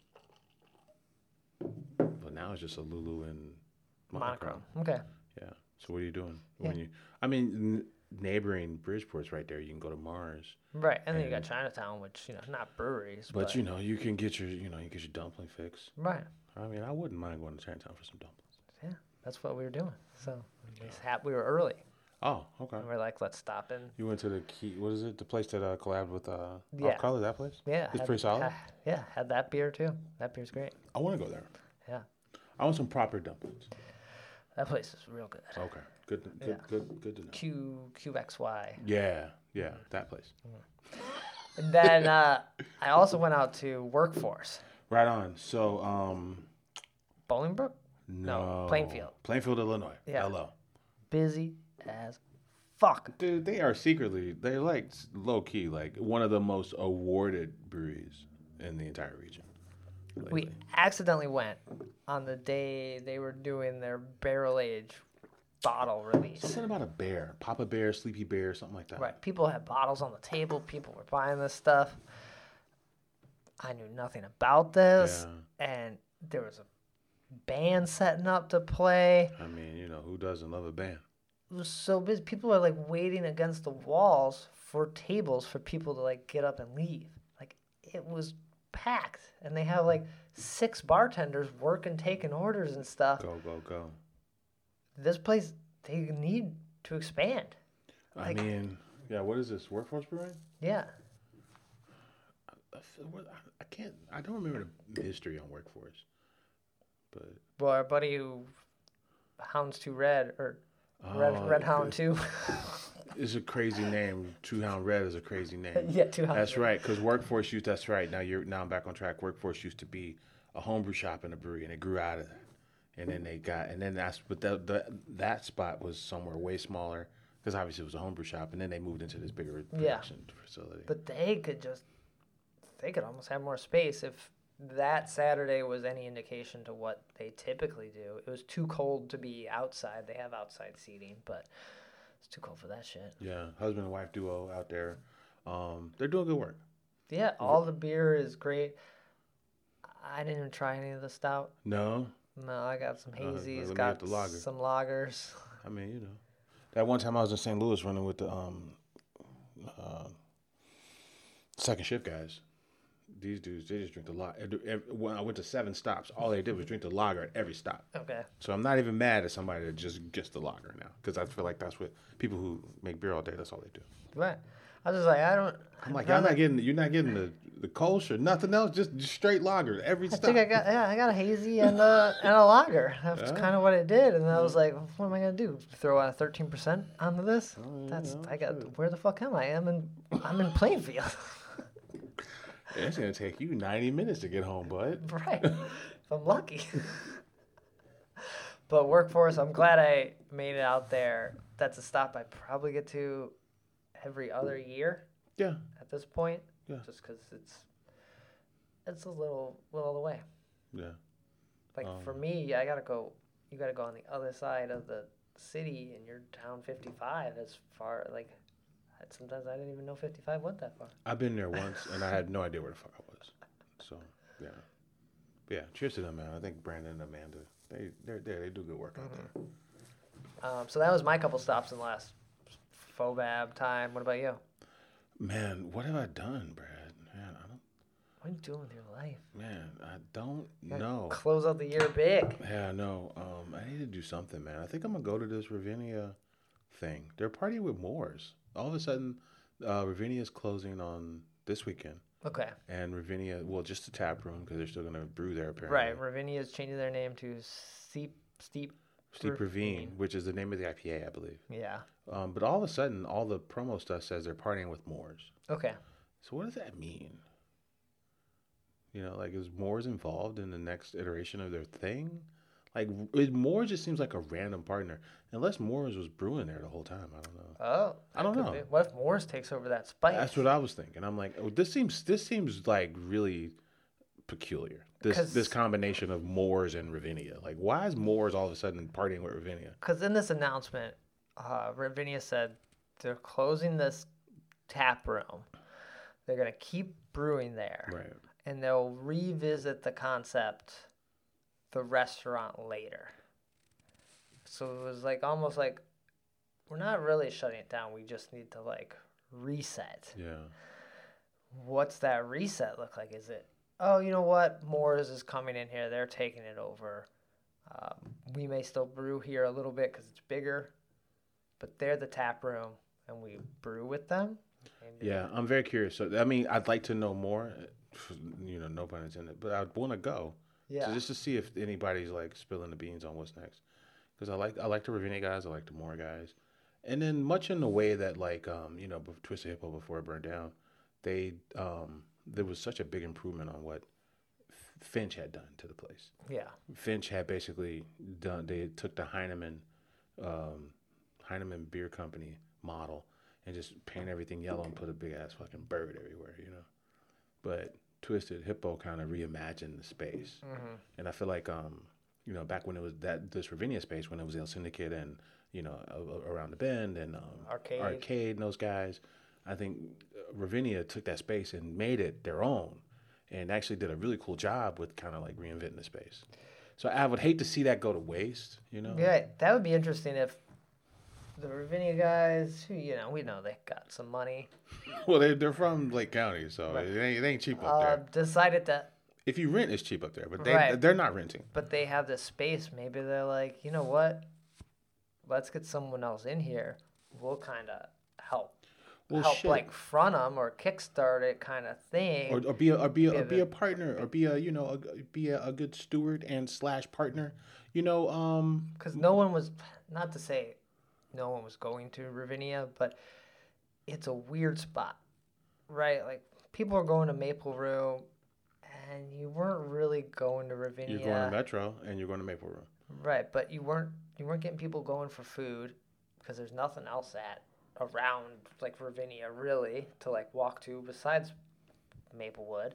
D: but now it's just a Lulu and Monochrome.
A: Monochrome. Okay.
D: Yeah. So what are you doing
A: Yeah.
D: when you? I mean, n- neighboring Bridgeport's right there. You can go to Mars,
A: Right, and then you got
D: And-
A: Chinatown, which you know, not breweries,
D: but,
A: but,
D: you know you can get your you know you get your dumpling fix.
A: right.
D: I mean, I wouldn't mind going to Chinatown for some dumplings.
A: Yeah, that's what we were doing. So we, just hap- we were early.
D: Oh, okay.
A: And we're like, let's stop in.
D: You went to the key. What is it? The place that uh, collabed with uh,
A: Yeah.
D: Off Color. That place.
A: Yeah,
D: It's
A: had-
D: pretty solid.
A: ha- yeah, had that beer too. That beer's great.
D: I want to go there.
A: Yeah,
D: I want some proper dumplings.
A: that place is real good.
D: Okay. Good. Good.
A: Yeah.
D: Good. Good to know.
A: Q Q X Y.
D: Yeah. Yeah. That place.
A: And then uh, I also went out to Workforce,
D: Right on. So, um,
A: Bolingbrook.
D: no.
A: Plainfield.
D: Plainfield, Illinois.
A: Yeah.
D: Hello.
A: Busy as fuck.
D: Dude, they are secretly they're like low key like one of the most awarded breweries in the entire region.
A: We
D: lately.
A: accidentally went on the day they were doing their barrel age bottle release.
D: Something about a bear, Papa Bear, Sleepy Bear, something like that.
A: Right. People had bottles on the table. People were buying this stuff. I knew nothing about this. And there was a band setting up to play.
D: I mean, you know, who doesn't love a band?
A: It was so busy. People are like waiting against the walls for tables for people to like get up and leave. Like it was packed. And they have like six bartenders working, taking orders and stuff.
D: Go, go, go.
A: This place, they need to expand. Like-
D: I mean, yeah. What is this? Workforce Brewing?
A: Yeah.
D: I, feel, what- I- I can't. I don't remember the history on Workforce, but
A: Well, our buddy who Hounds Two Red or Red,
D: Oh,
A: Red
D: it-
A: Hound Two.
D: it's a crazy name. Two Hound Red is a crazy name.
A: Yeah, Two Hounds.
D: That's
A: Red.
D: right, because Workforce used. That's right. Now you're now I'm back on track. Workforce used to be a homebrew shop and a brewery, and it grew out of that. And then they got, and then that's, but the, the that spot was somewhere way smaller because obviously it was a homebrew shop, and then they moved into this bigger
A: Yeah.
D: production facility.
A: But they could just, they could almost have more space if that Saturday was any indication to what they typically do. It was too cold to be outside. They have outside seating, but it's too cold for that shit.
D: Yeah, husband and wife duo out there. Um, they're doing good work.
A: Yeah, all the beer is great. I didn't even try any of the stout.
D: No,
A: No, I got some
D: Uh, let
A: hazies,
D: me
A: got
D: get the lager.
A: some lagers.
D: I mean, you know, that one time I was in Saint Louis running with the um, uh, second shift guys. These dudes, they just drink the lager. When I went to seven stops, all they did was drink the lager at every stop.
A: Okay.
D: So I'm not even mad at somebody that just gets the lager now, because I feel like that's what people who make beer all day. That's all they do.
A: Right. I was just like, I don't.
D: I'm like,
A: I'd
D: I'm
A: rather-
D: not getting. You're not getting the the Kolsch or nothing else. Just, just straight lager every
A: I
D: stop.
A: think I got yeah, I got a hazy and a and a lager. That's
D: Yeah.
A: kind of what it did, and I was like, what am I gonna do? Throw out a thirteen percent onto this?
D: Oh, yeah,
A: That's
D: no,
A: I got.
D: shit.
A: Where the fuck am I? I'm in I'm in Plainfield,
D: Yeah, it's gonna take you ninety minutes to get home, bud.
A: right? If I'm lucky. But Workforce, I'm glad I made it out there. That's a stop I probably get to every other year
D: Yeah,
A: at this point,
D: Yeah.
A: just because it's it's a little little away.
D: yeah.
A: Like for
D: Um,
A: me, I gotta go. You gotta go on the other side of the city, and you're down fifty-five. As far like, I- sometimes I didn't even know fifty-five went that far.
D: I've been there once, and I had no idea where the fuck I was. So yeah, yeah, cheers to them, man. I think Brandon and Amanda, they they're there. They do good work out there.
A: Um, so that was my couple stops in the last Fobab time. What about you?
D: Man, what have I done, Brad? Man, I don't.
A: What are you doing with your life?
D: Man, I don't
A: You gotta
D: know.
A: Close out the year big.
D: Yeah, no. Um, I need to do something, man. I think I'm gonna go to this Ravinia thing. They're partying with Moors. All of a sudden, uh, Ravinia is closing on this weekend,
A: Okay.
D: and Ravinia, well, just the tap room because they're still gonna brew there apparently.
A: Right. Ravinia is changing their name to Steep Steep.
D: Steep
A: Ravine.
D: Ravine, which is the name of the I P A, I believe.
A: Yeah.
D: Um, but all of a sudden, all the promo stuff says they're partying with Moors.
A: Okay.
D: So what does that mean? You know, like is Moors involved in the next iteration of their thing? Like it, Moors just seems like a random partner, unless Moors was brewing there the whole time. I don't know.
A: Oh.
D: I don't
A: that
D: know.
A: could be- What if Morris takes over that spice?
D: That's what I was thinking. I'm like, oh, this seems this seems like really peculiar. This
A: 'Cause-
D: this combination of Moors and Ravinia. Like, why is Moors all of a sudden partying with Ravinia?
A: Because in this announcement, uh, Ravinia said they're closing this tap room. They're gonna keep brewing there,
D: Right.
A: and they'll revisit the concept, the restaurant later. So it was like almost like we're not really shutting it down. We just need to like reset.
D: Yeah.
A: What's that reset look like? Is it, oh, you know what? Moore's is coming in here. They're taking it over. Um, we may still brew here a little bit because it's bigger, but they're the tap room, and we brew with them. And,
D: Yeah, I'm very curious. So, I mean, I'd like to know more. You know, no pun intended. But I'd want to go.
A: Yeah.
D: So just to see if anybody's like spilling the beans on what's next. Because I like I like the Ravinia guys. I like the Moore guys. And then much in the way that like um you know Twisted Hippo before it burned down, they um there was such a big improvement on what Finch had done to the place.
A: Yeah.
D: Finch had basically done. They took the Heinemann, um, Heinemann Beer Company model and just paint everything yellow and put a big ass fucking bird everywhere, you know. But Twisted Hippo kind of reimagined the space,
A: Mm-hmm.
D: and I feel like um, you know, back when it was that this Ravinia space, when it was El Syndicate and you know a- a- around the bend and um,
A: Arcade.
D: Arcade and those guys, I think Ravinia took that space and made it their own, and actually did a really cool job with kind of like reinventing the space. So I would hate to see that go to waste, you know.
A: Yeah, that would be interesting if the Ravinia guys, who, you know, we know they got some money,
D: Well, they they're from Lake County, so
A: Right.
D: it, ain't, it ain't cheap up
A: uh,
D: there.
A: decided that,
D: If you rent, it's cheap up there, but they
A: Right.
D: they're not renting.
A: but they have this space. Maybe they're like, you know what? Let's get someone else in here. We'll kind of help.
D: Well,
A: help
D: shit.
A: like front them or kickstart it kind of thing.
D: Or, or be a or be a, or
A: Yeah,
D: be
A: the-
D: a partner or be a you know a, be a, a good steward and slash partner. You know, um,
A: Because no one was, not to say no one was going to Ravinia, but it's a weird spot, right? Like people are going to Maple Room, and you weren't really going to Ravinia,
D: you're going to Metro and you're going to Maple Room.
A: right? But you weren't you weren't getting people going for food because there's nothing else at around like Ravinia really to like walk to besides Maplewood.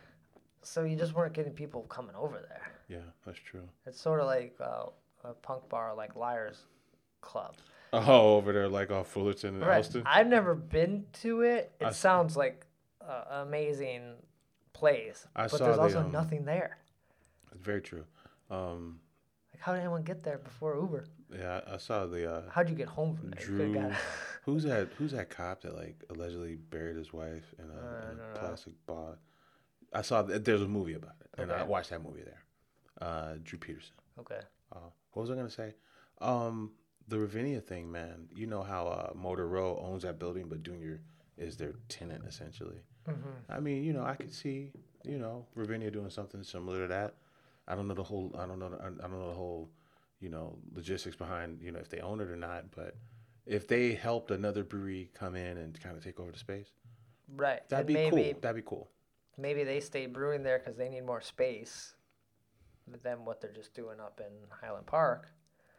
A: So you just weren't getting people coming over there.
D: Yeah, that's true.
A: It's sort of like uh, a punk bar like Liars Club.
D: Oh, over there like off Fullerton and
A: Right.
D: Elston.
A: I've never been to it. It
D: I s-
A: sounds like an amazing place,
D: I
A: but
D: saw
A: there's
D: the,
A: also
D: um,
A: nothing there.
D: It's very true. Um,
A: Like, how did anyone get there before Uber?
D: yeah, I, I saw the uh,
A: How'd you get home from there? You could've
D: Drew.
A: got-
D: Who's that? Who's that cop that like allegedly buried his wife in a,
A: Uh, I
D: in
A: don't
D: a
A: know.
D: plastic bag? I saw that there's a movie about it, and I
A: Okay.
D: watched that movie there. Uh, Drew Peterson.
A: Okay.
D: Uh, what was I gonna say? Um, the Ravinia thing, man. You know how uh, Motor Row owns that building, but Junior is their tenant essentially.
A: Mm-hmm.
D: I mean, you know, I could see, you know, Ravinia doing something similar to that. I don't know the whole. I don't know. the- I don't know the whole, you know, logistics behind, you know, if they own it or not. But if they helped another brewery come in and kind of take over the space,
A: Right.
D: that'd
A: and
D: be
A: maybe,
D: cool. That'd be cool.
A: Maybe they stay brewing there because they need more space than what they're just doing up in Highland Park.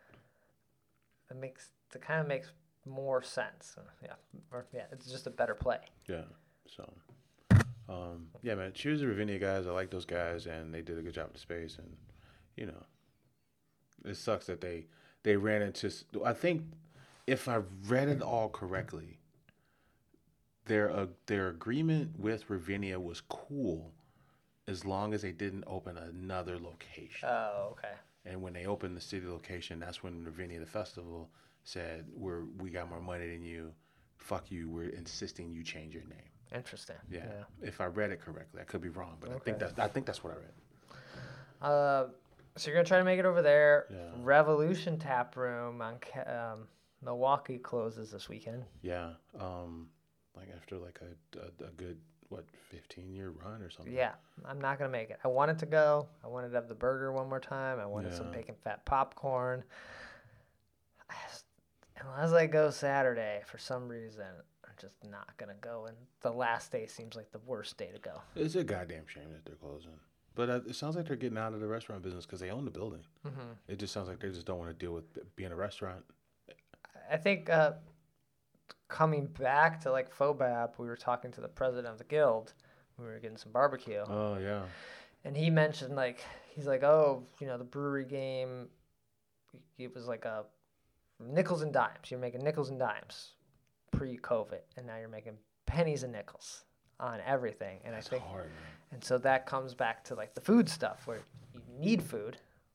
A: It makes it kind of makes more sense. Uh, Yeah. Or, yeah. It's just a better play.
D: Yeah. So, um, yeah, man. Cheers to Ravinia guys. I like those guys, and they did a good job with the space. And you know, it sucks that they they ran into. s- I think if I read it all correctly, their uh, their agreement with Ravinia was cool as long as they didn't open another location.
A: Oh, okay.
D: And when they opened the city location, that's when Ravinia, the festival, said, "We're we got more money than you. Fuck you. We're insisting you change your name."
A: Interesting.
D: Yeah.
A: Yeah.
D: If I read it correctly, I could be wrong, but I
A: Okay.
D: think that's I think that's what I read.
A: Uh, so you're gonna try to make it over there.
D: Yeah.
A: Revolution Tap Room on Ca- um, Milwaukee closes this weekend.
D: Yeah. Um, like after like a a, a good what fifteen year run or something.
A: Yeah, I'm not gonna make it. I wanted to go. I wanted to have the burger one more time. I wanted some
D: Yeah.
A: bacon fat popcorn. I just- Unless I go Saturday, for some reason, I'm just not gonna go. And the last day seems like the worst day to go.
D: It's a goddamn shame that they're closing. But uh, it sounds like they're getting out of the restaurant business because they own the building.
A: hmm
D: It just sounds like they just don't want to deal with b- being a restaurant.
A: I think uh, coming back to like Fobab, we were talking to the president of the guild. We were getting some barbecue.
D: Oh yeah.
A: And he mentioned, like, he's like, oh, you know, the brewery game, it was like a nickels and dimes. You're making nickels and dimes pre-COVID, and now you're making pennies and nickels on everything. And
D: That's
A: I think,
D: hard, man.
A: and so that comes back to like the food stuff, where you need food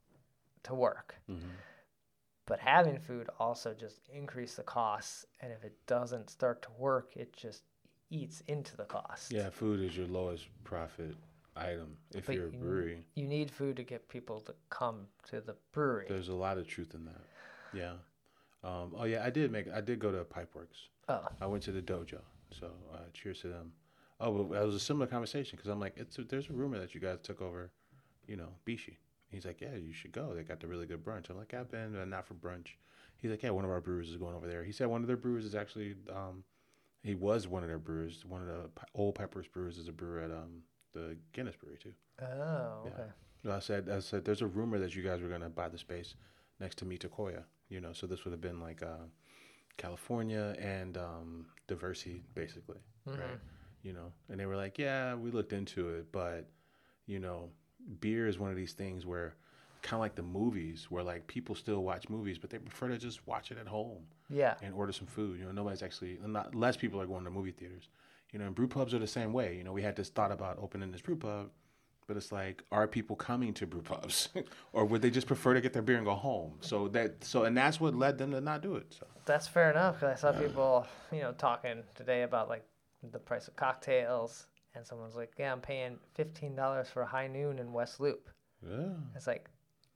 A: to work,
D: Mm-hmm.
A: but having food also just increase the costs. And if it doesn't start to work, it just eats into the cost.
D: Yeah, food is your lowest profit item if
A: But
D: you're a
A: you-
D: brewery.
A: You need food to get people to come to the brewery.
D: There's a lot of truth in that. Yeah. Um, oh yeah, I did make. I did go to Pipeworks.
A: Oh,
D: I went to the dojo. So uh, cheers to them. Oh, but that was a similar conversation because I'm like, it's a, there's a rumor that you guys took over, you know, Bishi. He's like, yeah, you should go. They got the really good brunch. I'm like, I've been, but not for brunch. He's like, yeah, one of our brewers is going over there. He said one of their brewers is actually, um, he was one of their brewers. One of the P- Old Peppers brewers is a brewer at um the Guinness Brewery too.
A: oh,
D: Yeah.
A: okay.
D: No, I said, I said, there's a rumor that you guys were gonna buy the space next to Mitakoya. You know, so this would have been like uh, California and um, Diversey, basically,
A: Mhm.
D: right? You know, and they were like, yeah, we looked into it, but you know, beer is one of these things where, kind of like the movies, where like people still watch movies, but they prefer to just watch it at home
A: Yeah.
D: and order some food. You know, nobody's actually, not less people are going to movie theaters. You know, and brew pubs are the same way. You know, we had this thought about opening this brew pub, but it's like, are people coming to brew pubs, or would they just prefer to get their beer and go home? So that, so, and that's what led them to not do it. So
A: That's fair enough. 'Cause I saw people, you know, talking today about like the price of cocktails, and someone's like, "Yeah, I'm paying fifteen dollars for a high noon in West Loop."
D: yeah,
A: It's like,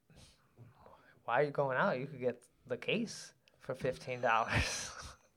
A: why are you going out? You could get the case for fifteen dollars.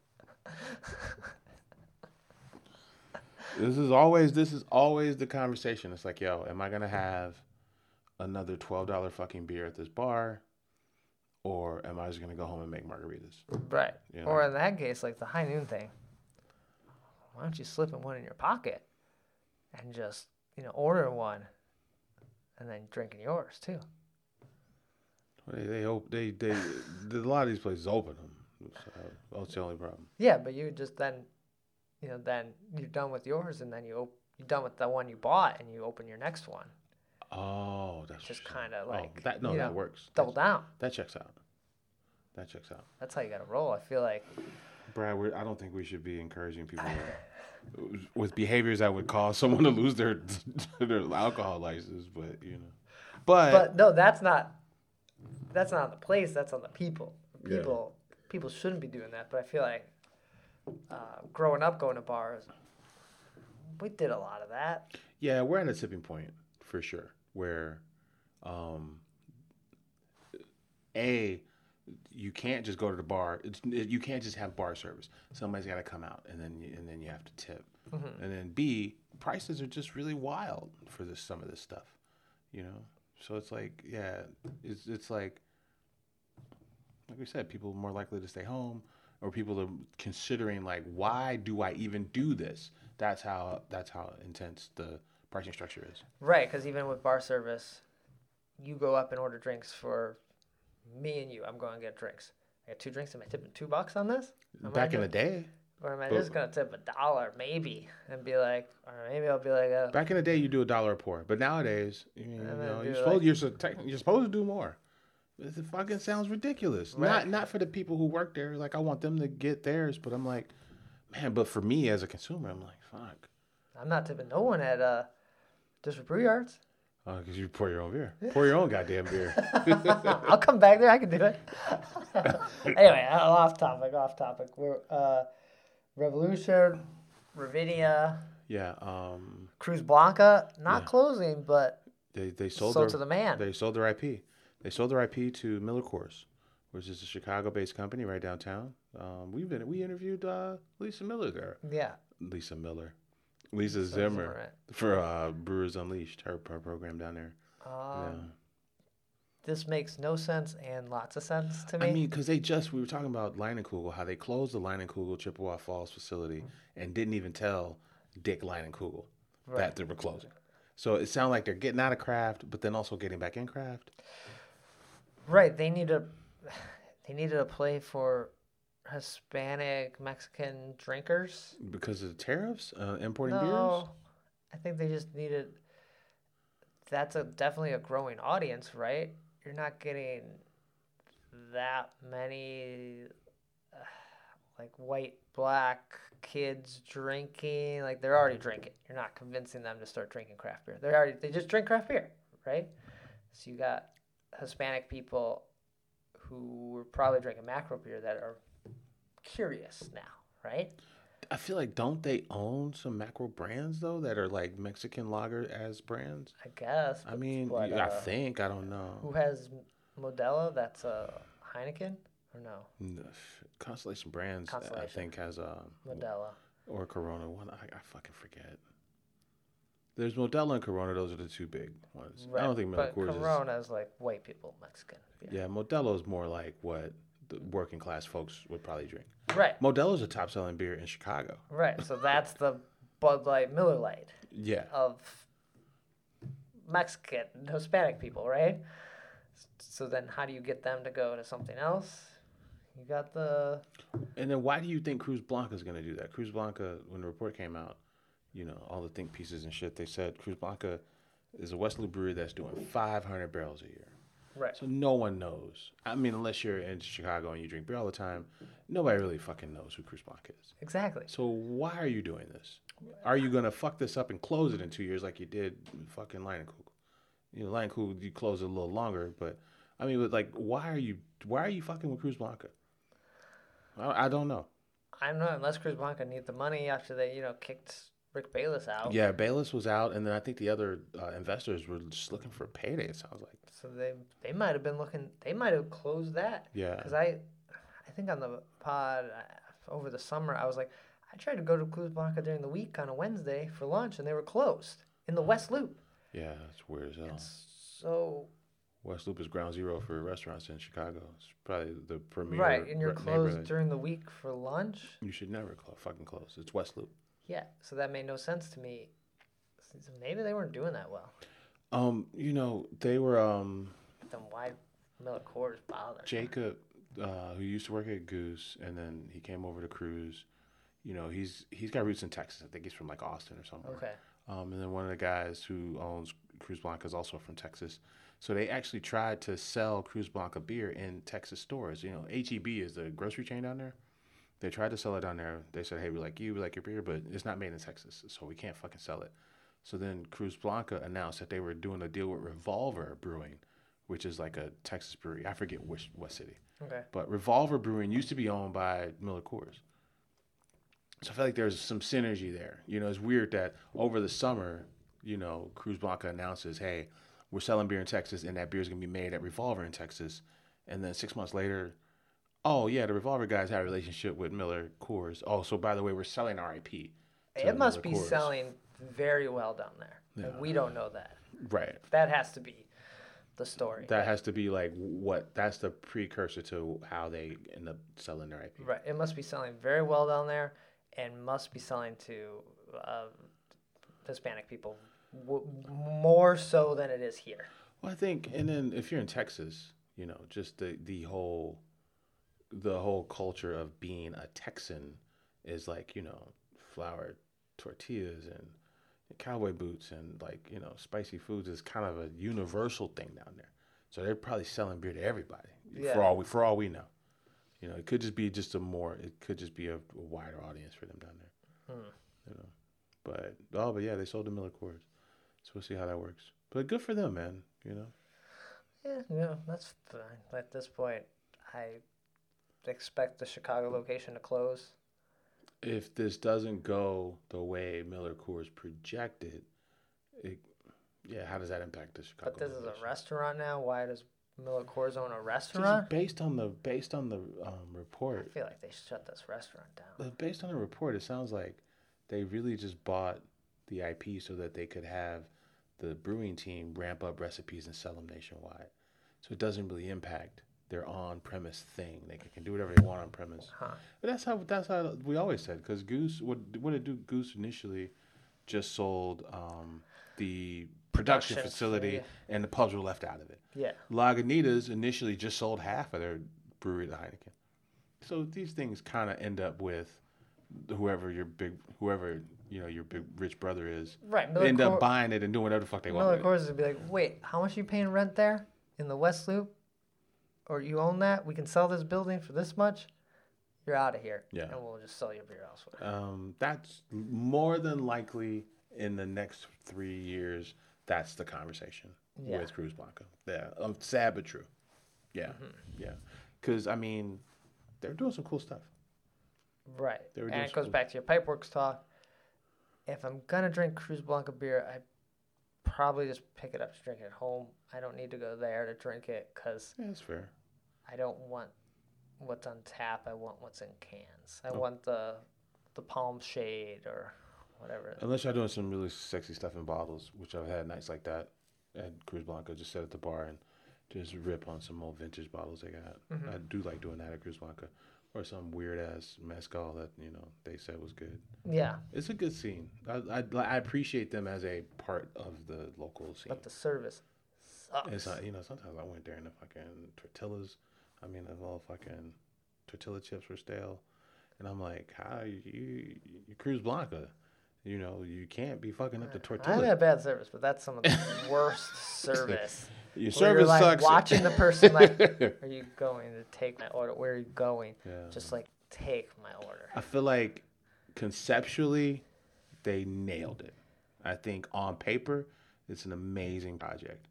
D: this is always this is always the conversation. It's like, yo, am I gonna have another twelve dollar fucking beer at this bar, or am I just gonna go home and make margaritas?
A: Right.
D: You
A: Or
D: know?
A: in that case, like the high noon thing, why don't you slip in one in your pocket and just, you know, order one and then drinking yours too?
D: They they op- they they a lot of these places open them. So that's the only problem.
A: Yeah, but you just then, you know, then you're done with yours, and then you op- you're done with the one you bought, and you open your next one.
D: Oh, that's
A: Just
D: what you're saying.
A: kinda
D: Oh,
A: like,
D: that. No,
A: you
D: that
A: know,
D: works.
A: Double down.
D: That checks out. That checks out.
A: That's how you got to roll. I feel like.
D: Brad, we're, I don't think we should be encouraging people with, with behaviors that would cause someone to lose their their alcohol license, but you know, but,
A: But no, that's not. That's not on the place. That's on the people.
D: Yeah.
A: People. People shouldn't be doing that. But I feel like, uh, growing up going to bars, we did a lot of that.
D: yeah, we're at a tipping point for sure where, um, a you can't just go to the bar. It's, you can't just have bar service. Somebody's got to come out, and then you, and then you have to tip.
A: Mm-hmm.
D: And then B, prices are just really wild for this some of this stuff, you know. So it's like, yeah, it's it's like, like we said, people are more likely to stay home, or people are considering like, why do I even do this? That's how that's how intense the pricing structure is.
A: Right, because even with bar service, you go up and order drinks for me and you. I'm going to get drinks. I got two drinks. Am I tipping two bucks on this? Am I
D: Back in the
A: just-
D: day,
A: Or am I
D: But-
A: just gonna tip a dollar, maybe, and be like, or maybe I'll be like, uh,
D: back in the day, you do a dollar a pour, but nowadays, you, you
A: And then
D: know,
A: do
D: you're
A: like-
D: supposed you're, so tech- you're supposed to do more. It fucking sounds ridiculous.
A: Right.
D: Not not for the people who work there. Like I want them to get theirs, but I'm like, man. But for me as a consumer, I'm like, fuck.
A: I'm not tipping no one at uh, Just for brew yards.
D: Oh, because you pour your own beer. Pour your own goddamn beer.
A: I'll come back there. I can do it. Anyway, off topic. Off topic. We're uh, Revolution, Ravinia,
D: Yeah. Um.
A: Cruz Blanca, not
D: Yeah.
A: closing, but
D: They they sold,
A: sold
D: their,
A: to the man.
D: They sold their I P. They sold their I P to Miller Coors, which is a Chicago-based company right downtown. Um, we've been we interviewed uh, Lisa Miller there.
A: Yeah.
D: Lisa Miller, Lisa
A: Zimmer,
D: Zimmer
A: right.
D: for uh, Brewers Unleashed, her, her program down there.
A: Um,
D: yeah.
A: This makes no sense and lots of sense to me.
D: I mean, because they just we were talking about Leinenkugel, how they closed the Leinenkugel Chippewa Falls facility and didn't even tell Dick Leinenkugel
A: Right.
D: that they were closing. So it sounded like they're getting out of craft, but then also getting back in craft.
A: Right. They need a they needed a play for Hispanic Mexican drinkers.
D: Because of the tariffs, uh, importing
A: No,
D: beers?
A: I think they just needed. That's a definitely a growing audience, right? You're not getting that many uh, like white black kids drinking. Like they're already drinking. You're not convincing them to start drinking craft beer. They already they just drink craft beer, right? So you got Hispanic people who were probably drinking macro beer that are curious now, right?
D: I feel like don't they own some macro brands though that are like Mexican lager as brands?
A: I guess.
D: I
A: but-
D: mean,
A: but,
D: I
A: uh,
D: think I don't know.
A: Who has Modelo? That's a Heineken or no?
D: N- Constellation Brands, I
A: Constellation.
D: think has um
A: Modelo.
D: or Corona. One I, I fucking forget. There's Modelo and Corona. Those are the two big ones. I don't think Miller
A: but
D: Coors is.
A: Corona is like white people Mexican. beer.
D: Yeah, Modelo is more like what the working class folks would probably drink.
A: Right.
D: Modelo is a top selling beer in Chicago.
A: Right. So that's the Bud Light, Miller Light
D: Yeah.
A: of Mexican, Hispanic people, right? So then, how do you get them to go to something else? You got the
D: And then why do you think Cruz Blanca is going to do that? Cruz Blanca, when the report came out, you know, all the think pieces and shit, they said Cruz Blanca is a West Loop brewery that's doing five hundred barrels a year.
A: right.
D: So no one knows. I mean, unless you're in Chicago and you drink beer all the time, nobody really fucking knows who Cruz Blanca is.
A: Exactly.
D: So why are you doing this? Are you going to fuck this up and close it in two years like you did fucking Leinenkugel? You know, Leinenkugel, you close it a little longer, but I mean, but like, why are you, why are you fucking with Cruz Blanca? I, I don't know.
A: I don't know, unless Cruz Blanca need the money after they, you know, kicked Rick Bayless out.
D: Yeah, Bayless was out, and then I think the other uh, investors were just looking for a payday, it sounds like.
A: So they they might have been looking. They might have closed that.
D: Yeah.
A: Because I, I think on the pod uh, over the summer, I was like, I tried to go to Cruz Blanca during the week on a Wednesday for lunch, and they were closed in the West Loop.
D: Yeah, it's weird as hell.
A: So
D: West Loop is ground zero for restaurants in Chicago. It's probably the premier
A: right, and you're
D: re-
A: closed
D: neighborhood.
A: during the week for lunch.
D: You should never cl- fucking close. It's West Loop.
A: Yeah. So that made no sense to me. So maybe they weren't doing that well.
D: Um, you know, they were um
A: Then why Miller Coors bother?
D: Jacob, uh, who used to work at Goose, and then he came over to Cruise. You know, he's he's got roots in Texas. I think he's from like Austin or something.
A: Okay.
D: Um, and then one of the guys who owns Cruz Blanca is also from Texas. So they actually tried to sell Cruz Blanca beer in Texas stores. You know, H E B is the grocery chain down there. They tried to sell it down there. They said, hey, we like you, we like your beer, but it's not made in Texas, so we can't fucking sell it. So then Cruz Blanca announced that they were doing a deal with Revolver Brewing, which is like a Texas brewery. I forget which what city.
A: Okay.
D: But Revolver Brewing used to be owned by Miller Coors. So I feel like there's some synergy there. You know, it's weird that over the summer, you know, Cruz Blanca announces, hey, we're selling beer in Texas, and that beer is going to be made at Revolver in Texas. And then six months later, oh, yeah, the Revolver guys had a relationship with Miller Coors. Oh, so by the way, we're selling our I P. to
A: It must
D: Miller
A: be
D: Coors.
A: selling very well down there. And
D: Yeah.
A: we don't know that.
D: Right.
A: That has to be the story.
D: That has to be like what, that's the precursor to how they end up selling their I P.
A: Right. It must be selling very well down there and must be selling to uh, Hispanic people w- more so than it is here.
D: Well, I think, and then if you're in Texas, you know, just the, the whole, the whole culture of being a Texan is like, you know, flour tortillas and cowboy boots and like, you know, spicy foods is kind of a universal thing down there. So they're probably selling beer to everybody
A: Yeah.
D: for all we, for all we know. You know, it could just be just a more, it could just be a, a wider audience for them down there.
A: Hmm.
D: You know, but, oh, but yeah, they sold to Miller Coors. So we'll see how that works. But good for them, man. You know.
A: Yeah, yeah, that's fine. At this point, I expect the Chicago location to close.
D: If this doesn't go the way Miller Coors projected, it, yeah, how does that impact the Chicago?
A: But this
D: location?
A: is a restaurant now. Why does Miller Coors own a
D: Just
A: restaurant?
D: based on the based on the um,
A: I
D: report,
A: feel like they should shut this restaurant down.
D: but based on the report, it sounds like they really just bought the I P so that they could have the brewing team ramp up recipes and sell them nationwide. So it doesn't really impact their on-premise thing. They can, can do whatever they want on premise.
A: Huh.
D: But that's how that's how we always said. Because Goose, what what did do? Goose initially just sold um, the production,
A: Production,
D: facility,
A: yeah.
D: and the pubs were left out of it.
A: Yeah.
D: Lagunitas initially just sold half of their brewery to Heineken. So these things kind of end up with whoever your big, whoever you know your big rich brother is.
A: Right.
D: They
A: Miller
D: end
A: Coor-
D: up buying it and doing whatever the fuck they
A: Miller
D: want. with it.
A: Coors would be like, wait, how much are you paying rent there in the West Loop? Or you own that? We can sell this building for this much? You're out of here.
D: Yeah.
A: And we'll just sell your beer elsewhere.
D: Um, that's more than likely in the next three years. That's the conversation
A: Yeah.
D: with Cruz Blanca. Yeah, um, sad but true. Yeah,
A: Mm-hmm.
D: yeah. Because I mean, they're doing some cool stuff.
A: Right.
D: They were
A: And
D: doing
A: it goes
D: some-
A: back to your Pipeworks talk. If I'm going to drink Cruz Blanca beer, I probably just pick it up to drink it at home. I don't need to go there to drink it because
D: Yeah, that's fair.
A: I don't want what's on tap. I want what's in cans. I
D: Oh.
A: want the the palm shade or whatever.
D: Unless y'all doing some really sexy stuff in bottles, which I've had nights like that at Cruz Blanca. Just sit at the bar and just rip on some old vintage bottles they got.
A: Mhm.
D: I do like doing that at Cruz Blanca. Or some weird ass mezcal that, you know, they said was good.
A: Yeah,
D: It's a good scene. I, I, I appreciate them as a part of the local scene.
A: but the service sucks.
D: It's not, you know, sometimes I went there and the fucking tortillas, I mean, the little fucking tortilla chips were stale. And I'm like, how you, you Cruz Blanca, you know, you can't be fucking up the
A: I
D: tortilla.
A: haven't had bad service, but that's some of the worst service.
D: Your
A: Where
D: service
A: you're like
D: sucks.
A: watching the person like, are you going to take my order? Where are you going?
D: Yeah.
A: Just like take my order.
D: I feel like conceptually, they nailed it. I think on paper, it's an amazing project.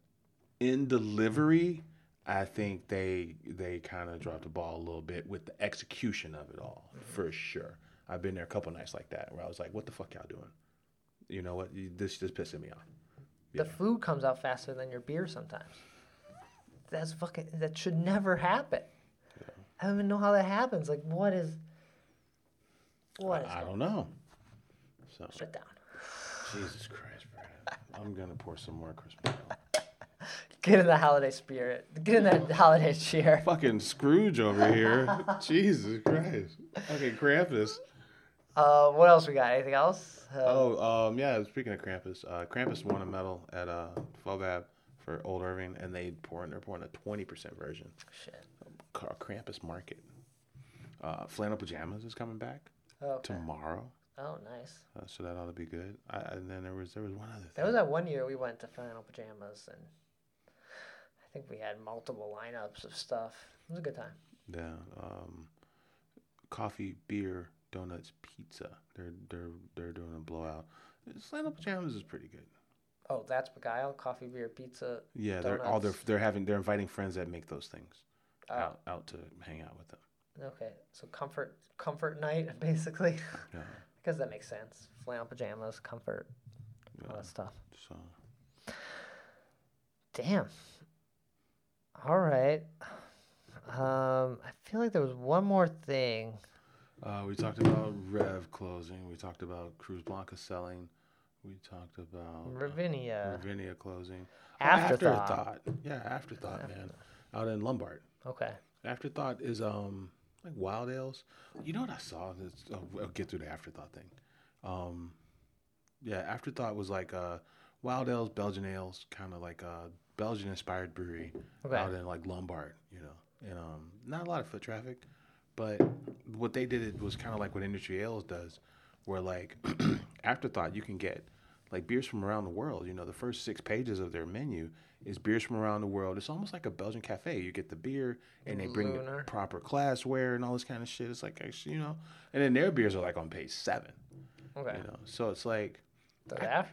D: In delivery, I think they they kind of dropped the ball a little bit with the execution of it all, for sure. I've been there a couple nights like that where I was like, "What the fuck y'all doing? You know what? You- This just pissing me off."
A: The
D: Yeah.
A: food comes out faster than your beer sometimes. That's fucking. That should never happen. I don't even know how that happens. Like, what is? What is?
D: I, I
A: going-
D: don't know. So
A: Shut down.
D: Jesus Christ, Brad. I'm gonna pour some more Christmas.
A: Get in the holiday spirit. Get in that holiday cheer.
D: Fucking Scrooge over here. Jesus Christ. Okay, Krampus.
A: Uh, what else we got? Anything else? Uh,
D: Oh, um, yeah. Speaking of Krampus, uh, Krampus won a medal at uh, Fobab for Old Irving, and they pouring they're pouring a twenty percent version.
A: Shit.
D: Called Krampus Market. Uh, Flannel Pajamas is coming back
A: Okay.
D: tomorrow,
A: Oh, nice.
D: uh, so that ought to be good. I, and then there was there was one other thing.
A: That was that one year we went to Flannel Pajamas, and I think we had multiple lineups of stuff. It was a good time.
D: Yeah. Um, coffee, beer, donuts, pizza. They're they're they're doing a blowout. Flannel Pajamas is pretty good.
A: Oh, that's Beguile, coffee, beer, pizza.
D: Yeah, they're all they're
A: Donuts.
D: they're having they're inviting friends that make those things
A: Oh,
D: out out to hang out with them.
A: okay. So comfort, comfort night, basically.
D: Yeah.
A: Because that makes sense. Flannel pajamas, comfort, all
D: Yeah.
A: that stuff.
D: So
A: Damn. All right. Um, I feel like there was one more thing.
D: uh, we talked about Rev closing. We talked about Cruz Blanca selling. We talked about
A: Ravinia.
D: Ravinia closing. Oh,
A: Afterthought.
D: Afterthought. Yeah, Afterthought, man. Out in Lombard.
A: Okay.
D: Afterthought is um like Wild Ales. You know what I saw? This, I'll, I'll get through the Afterthought thing. Um, yeah, Afterthought was like uh, Wild Ales, Belgian ales, kind of like a Belgian-inspired brewery
A: Okay.
D: out in like Lombard, you know, and um, not a lot of foot traffic, but what they did it was kind of like what Industry Ales does, where like Afterthought you can get like beers from around the world. You know, the first six pages of their menu is beers from around the world. It's almost like a Belgian cafe. You get the beer, and they bring the
A: Lunar.
D: proper glassware and all this kind of shit. It's like, actually, you know, and then their beers are like on page seven.
A: Okay.
D: You know, so it's like
A: So the afterthought.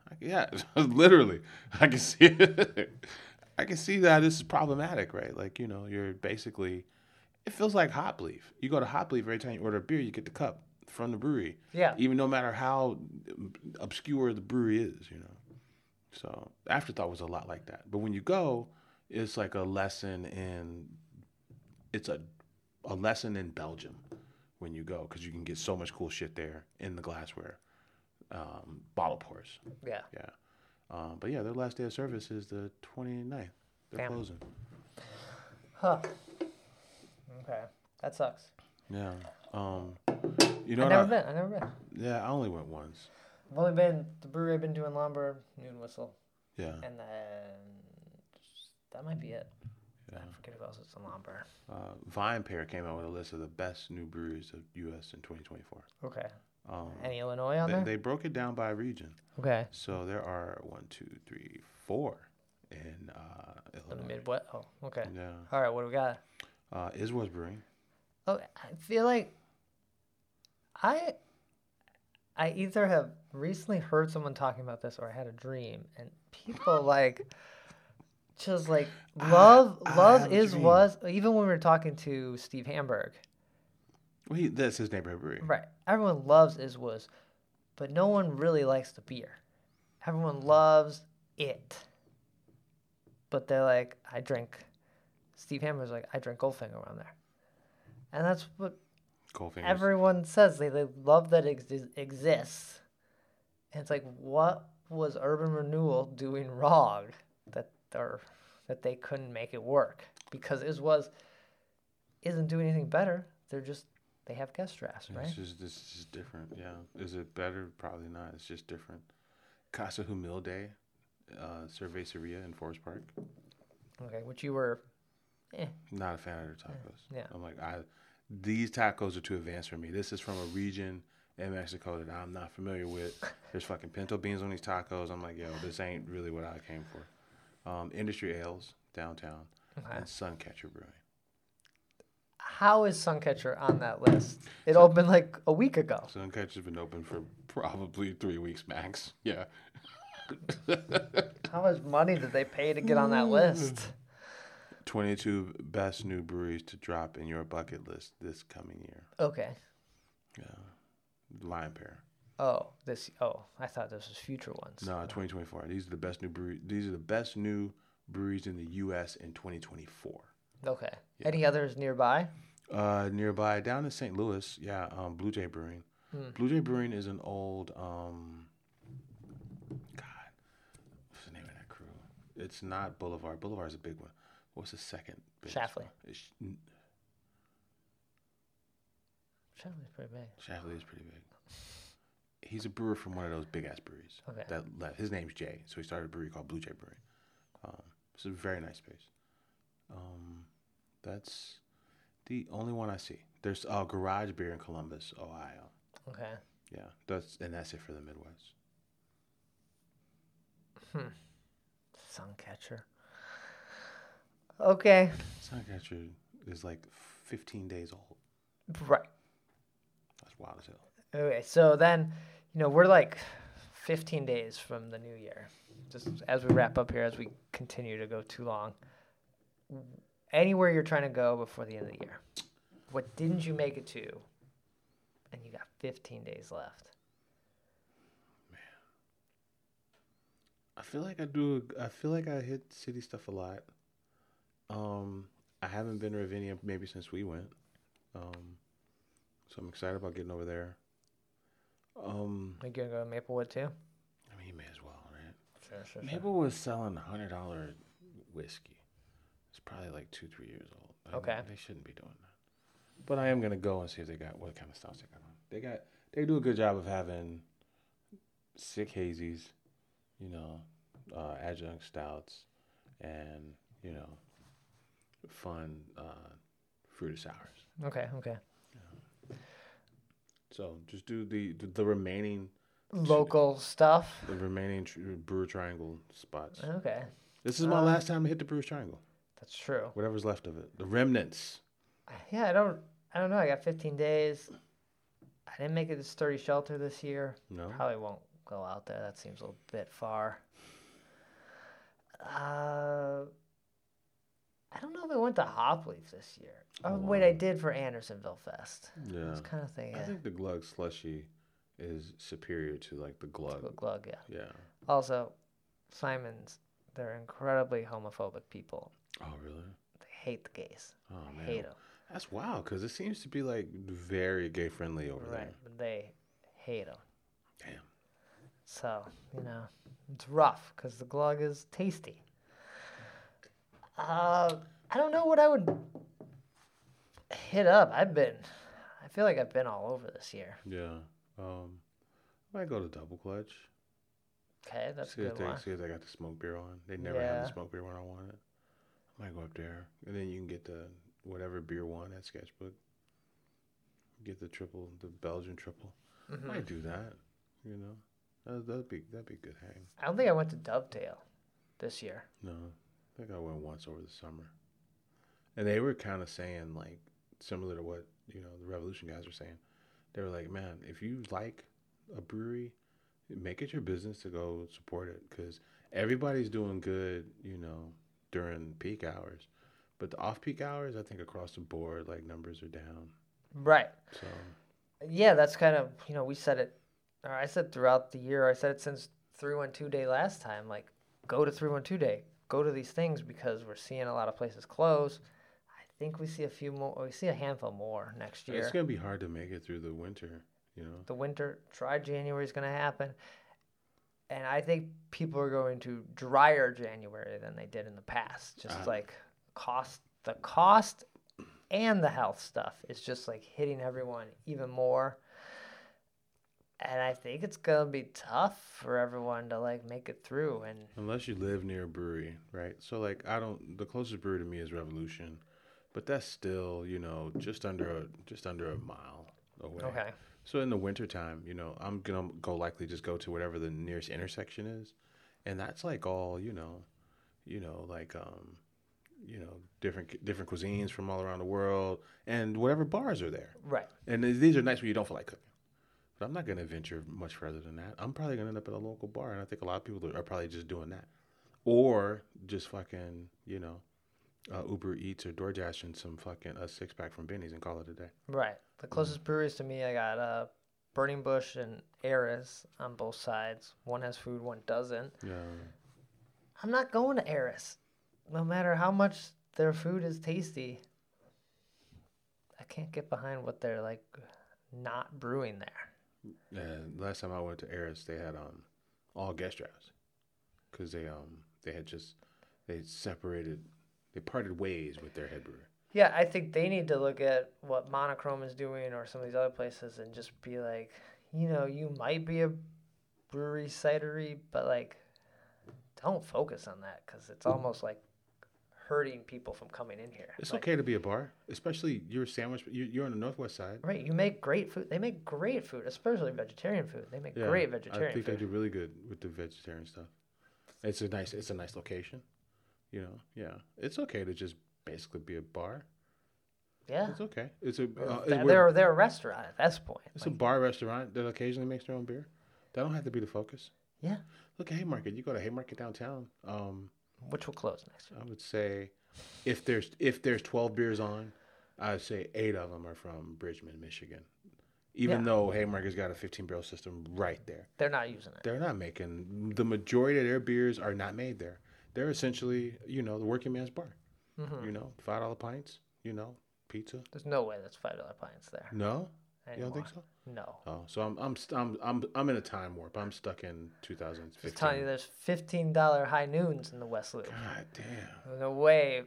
D: I, yeah, literally. I can see it. I can see that this is problematic, right? Like, you know, you're basically, it feels like Hop Leaf. You go to Hop Leaf, every time you order a beer, you get the cup from the brewery.
A: Yeah.
D: Even no matter how obscure the brewery is, you know. So Afterthought was a lot like that. But when you go, it's like a lesson in, it's a, a lesson in Belgium when you go, because you can get so much cool shit there in the glassware. Um, bottle pours.
A: Yeah.
D: Yeah. Um, but yeah, their last day of service is the twenty-ninth. They're
A: Damn.
D: closing.
A: Huh. Okay. That sucks.
D: Yeah. Um, you know
A: I've
D: what
A: never
D: I-
A: been. I've never been.
D: Yeah, I only went once.
A: I've only been the brewery I've been to in Lombard, Noon Whistle,
D: Yeah.
A: and then that might be it.
D: Yeah.
A: I forget who else is in Lombard.
D: Uh, Vine Pair came out with a list of the best new breweries of U S in twenty twenty-four.
A: Okay.
D: Um,
A: Any Illinois on
D: they,
A: there?
D: they broke it down by region.
A: Okay.
D: So there are one, two, three, four in uh,
A: In the
D: Illinois.
A: Midwest. Oh, okay.
D: Yeah.
A: All right. What do we got?
D: Uh, Iswas Brewing.
A: Oh, I feel like I I either have recently heard someone talking about this or I had a dream, and people like just like love
D: I
A: love
D: have a
A: is
D: dream.
A: was even when we were talking to Steve Hamburg,
D: Well, he, that's his neighborhood brewery.
A: right? Everyone loves is was, but no one really likes the beer. Everyone loves it, but they're like, I drink. Steve Hamburg's like, I drink Goldfinger around there, and that's what
D: Goldfingers.
A: everyone says. They, they love that it exi- exists. And it's like, what was Urban Renewal doing wrong that or that they couldn't make it work? Because it was isn't doing anything better. They're just they have guest drafts, right?
D: It's just, this is just different. Yeah. Is it better? Probably not. It's just different. Casa Humilde, uh, Cerveceria in Forest Park.
A: Okay, which you were, eh,
D: Not a fan of their tacos.
A: Yeah.
D: I'm like, I these tacos are too advanced for me. This is from a region in Mexico that I'm not familiar with. There's fucking pinto beans on these tacos. I'm like, yo, this ain't really what I came for. Um, Industry Ales downtown
A: Okay.
D: and Suncatcher Brewing.
A: how is Suncatcher on that list? It opened like a week ago.
D: Suncatcher's been open for probably three weeks max. Yeah.
A: How much money did they pay to get on that list?
D: twenty-two best new breweries to drop in your bucket list this coming year.
A: Okay.
D: Yeah. Lion Pair.
A: Oh, this. Oh, I thought this was future ones.
D: No, twenty twenty-four. These are the best new breweries. These are the best new breweries in the U S in twenty twenty-four.
A: Okay. Any others nearby?
D: Uh, nearby, down in Saint Louis, yeah, um, Blue Jay Brewing.
A: Hmm.
D: Blue Jay Brewing is an old, um, God, what's the name of that crew? It's not Boulevard. Boulevard's a big one. What's the second? big
A: Schlafly.
D: spot? It's,
A: Shadley's pretty big.
D: Schlafly is pretty big. He's a brewer from one of those big ass breweries.
A: Okay.
D: That left. His name's Jay, so he started a brewery called Blue Jay Brewing. Um, it's a very nice space. Um, that's the only one I see. There's uh, Garage Beer in Columbus, Ohio.
A: Okay.
D: Yeah, that's and that's it for the Midwest.
A: Suncatcher. Okay.
D: Suncatcher is like fifteen days old.
A: Right.
D: That's wild as hell.
A: Okay. So then, you know, we're like fifteen days from the new year. Just as we wrap up here, as we continue to go too long. Anywhere you're trying to go before the end of the year. What didn't you make it to? And you got fifteen days left.
D: I feel like I do. I feel like I hit city stuff a lot. Um, I haven't been to Ravinia maybe since we went. Um, so I'm excited about getting over there. Um,
A: Are you gonna go to Maplewood too?
D: I mean, you may as well, right?
A: Sure, sure,
D: Maplewood's selling a hundred dollar whiskey. It's probably like two, three years old. I mean,
A: Okay.
D: they shouldn't be doing that. But I am gonna go and see if they got what kind of stouts they got on. They got. They do a good job of having sick hazies, you know, uh, adjunct stouts, and you know, fun uh, fruited sours.
A: Okay. Okay.
D: So just do the the, the remaining
A: Local stuff.
D: the remaining tr- Brewer Triangle spots.
A: Okay.
D: This is my
A: Um,
D: last time to hit the Brewers Triangle.
A: That's true.
D: Whatever's left of it, the remnants.
A: Yeah, I don't I don't know. I got fifteen days. I didn't make it to Sturdy Shelter this year.
D: No.
A: Probably won't go out there. That seems a little bit far. Uh, I don't know if I went to Hopleaf this year. Oh, wait, I did for Andersonville Fest. I
D: Yeah.
A: was kind of thinking.
D: I think the Glug slushy is superior to like the Glug.
A: Glug, glug, yeah.
D: Yeah.
A: Also, Simons, they're incredibly homophobic people.
D: Oh, really?
A: They hate the gays.
D: Oh, man.
A: Hate them.
D: That's wild because it seems to be like very gay friendly over
A: Right.
D: there.
A: But they hate them.
D: Damn.
A: So, you know, it's rough because the glug is tasty. Uh, I don't know what I would hit up. I've been, I feel like I've been all over this year.
D: Yeah. Um, I might go to Double Clutch.
A: Okay, that's
D: see
A: a
D: if
A: good
D: they
A: one.
D: see if they got the smoke beer on. They never had
A: Yeah.
D: the smoke beer when I wanted. I might go up there, and then you can get the whatever beer one at Sketchbook. Get the triple, the Belgian triple.
A: Mhm.
D: Might do that. You know, that, that'd be that'd be a good hang.
A: I don't think I went to Dovetail this year.
D: No, I think I went once over the summer, and they were kind of saying like similar to what you know the Revolution guys were saying. They were like, man, if you like a brewery, make it your business to go support it because everybody's doing good, you know, during peak hours, but the off-peak hours, I think across the board, like numbers are down.
A: Right.
D: So
A: Yeah, that's kind of, you know, we said it, or I said throughout the year, I said it since three one two Day last time, like, go to three one two Day. Go to these things because we're seeing a lot of places close. I think we see a few more, we see a handful more next year.
D: it's gonna be hard to make it through the winter, you know.
A: The winter, dry January is going to happen. And I think people are going to drier January than they did in the past. Just
D: Uh,
A: like cost, the cost and the health stuff is just like hitting everyone even more. And I think it's going to be tough for everyone to like make it through. And
D: Unless you live near a brewery, right? So like I don't the closest brewery to me is Revolution, but that's still, you know, just under a just under a mile away.
A: okay.
D: So in the wintertime, you know, I'm gonna go likely just go to whatever the nearest intersection is. And that's like all, you know, you know, like um, you know, different different cuisines from all around the world and whatever bars are there.
A: Right.
D: And th- these are nights where you don't feel like cooking. But I'm not going to venture much further than that. I'm probably going to end up at a local bar, and I think a lot of people are probably just doing that. Or just fucking, you know, uh, Uber Eats or DoorDash and some fucking a six-pack from Benny's and call it a day.
A: Right. The closest breweries to me, I got uh, Burning Bush and Eris on both sides. One has food, one doesn't.
D: Yeah.
A: I'm not going to Eris. No matter how much their food is tasty, I can't get behind what they're like not brewing there.
D: And last time I went to Eris, they had um all guest drafts because they um they had just they separated they parted ways with their head brewer.
A: Yeah, I think they need to look at what Monochrome is doing or some of these other places and just be like, you know, you might be a brewery cidery, but like, don't focus on that because it's almost like hurting people from coming in here.
D: It's
A: Like,
D: okay to be a bar, especially you're sandwich. you- You're on the northwest side.
A: Right, you make great food. They make great food, especially vegetarian food. They make great vegetarian
D: I think
A: food.
D: they do really good with the vegetarian stuff. It's a nice, it's a nice location. You know, yeah. It's okay to just basically be a bar.
A: Yeah,
D: It's okay. It's a uh,
A: They're-
D: we're-
A: they're they're a restaurant at this point.
D: it's
A: Like,
D: a bar restaurant that occasionally makes their own beer. That don't have to be the focus.
A: yeah,
D: Look at Haymarket. You go to Haymarket downtown. Um,
A: which will close next year.
D: I would say if there's if there's twelve beers on, I'd say eight of them are from Bridgman, Michigan. Even
A: Yeah.
D: though Haymarket's got a fifteen barrel system right there.
A: They're not using it.
D: They're not making the majority of their beers are not made there. They're essentially, you know, the working man's bar.
A: Mm-hmm.
D: You know, five dollar pints. You know, pizza.
A: There's no way that's five dollar pints there.
D: No, you
A: Anymore.
D: don't think so?
A: No.
D: Oh, so I'm I'm st- I'm I'm I'm in a time warp. I'm stuck in two thousand
A: Just telling you,
D: fifteen.
A: there's fifteen dollar high noons in the West Loop.
D: God damn.
A: There's no way.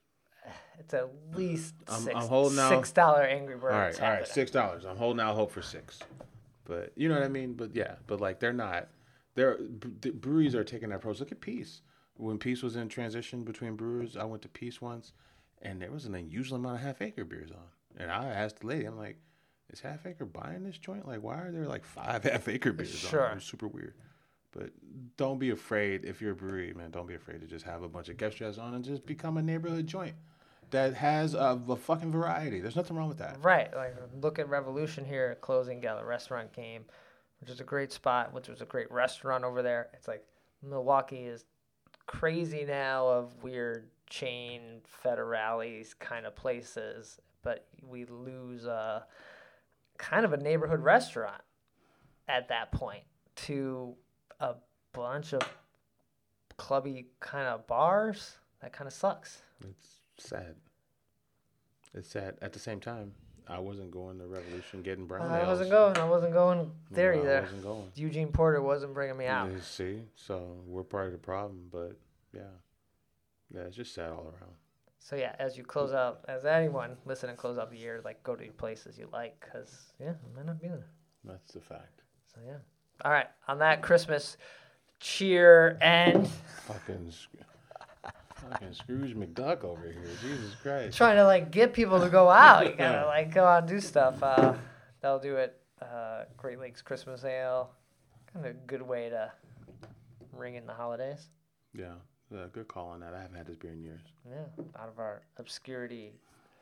A: It's at least
D: I'm-
A: six,
D: I'm holding out-
A: six dollar Angry Birds.
D: All right, all right,
A: happening.
D: six dollars. I'm holding out hope for six. But you know what I mean. But yeah, but like they're not. They're b- the breweries are taking that approach. Look at Peace. When Peace was in transition between brewers, I went to Peace once, and there was an unusual amount of half acre beers on. And I asked the lady, I'm like, "Is Half Acre buying this joint? Like, why are there like five half acre beers
A: Sure.
D: on?" It was super weird. But don't be afraid if you're a brewery, man. Don't be afraid to just have a bunch of guest drafts on and just become a neighborhood joint that has a, a fucking variety. There's nothing wrong with that.
A: Right. Like, look at Revolution here closing down the restaurant game. which is a great spot, which was a great restaurant over there. It's like Milwaukee is crazy now of weird chain federales kind of places, but we lose a kind of a neighborhood restaurant at that point to a bunch of clubby kind of bars. That kind of sucks.
D: It's sad. It's sad. At the same time, I wasn't going to Revolution getting brown
A: I
D: ales.
A: wasn't going. I wasn't going there
D: No, I
A: either.
D: wasn't going.
A: Eugene Porter wasn't bringing me out.
D: You see, so we're part of the problem, but yeah, yeah, it's just sad all around.
A: So yeah, as you close out, as anyone listening close out the year, like go to places you like, cause yeah, it might not be there.
D: That's the fact.
A: So yeah. All right, on that Christmas cheer and
D: Fucking, Sc- fucking Scrooge McDuck over here. Jesus Christ.
A: trying to like get people to go out. You gotta like go out and do stuff. Uh, that'll do it. Uh, Great Lakes Christmas Ale, kind of a good way to ring in the holidays.
D: Yeah, uh, good call on that. I haven't had this beer in years.
A: Yeah, out of our obscurity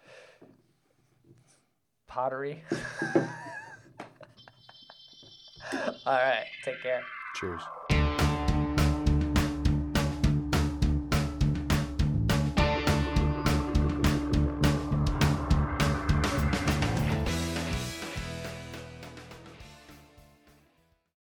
A: pottery. All right, take care.
D: Cheers.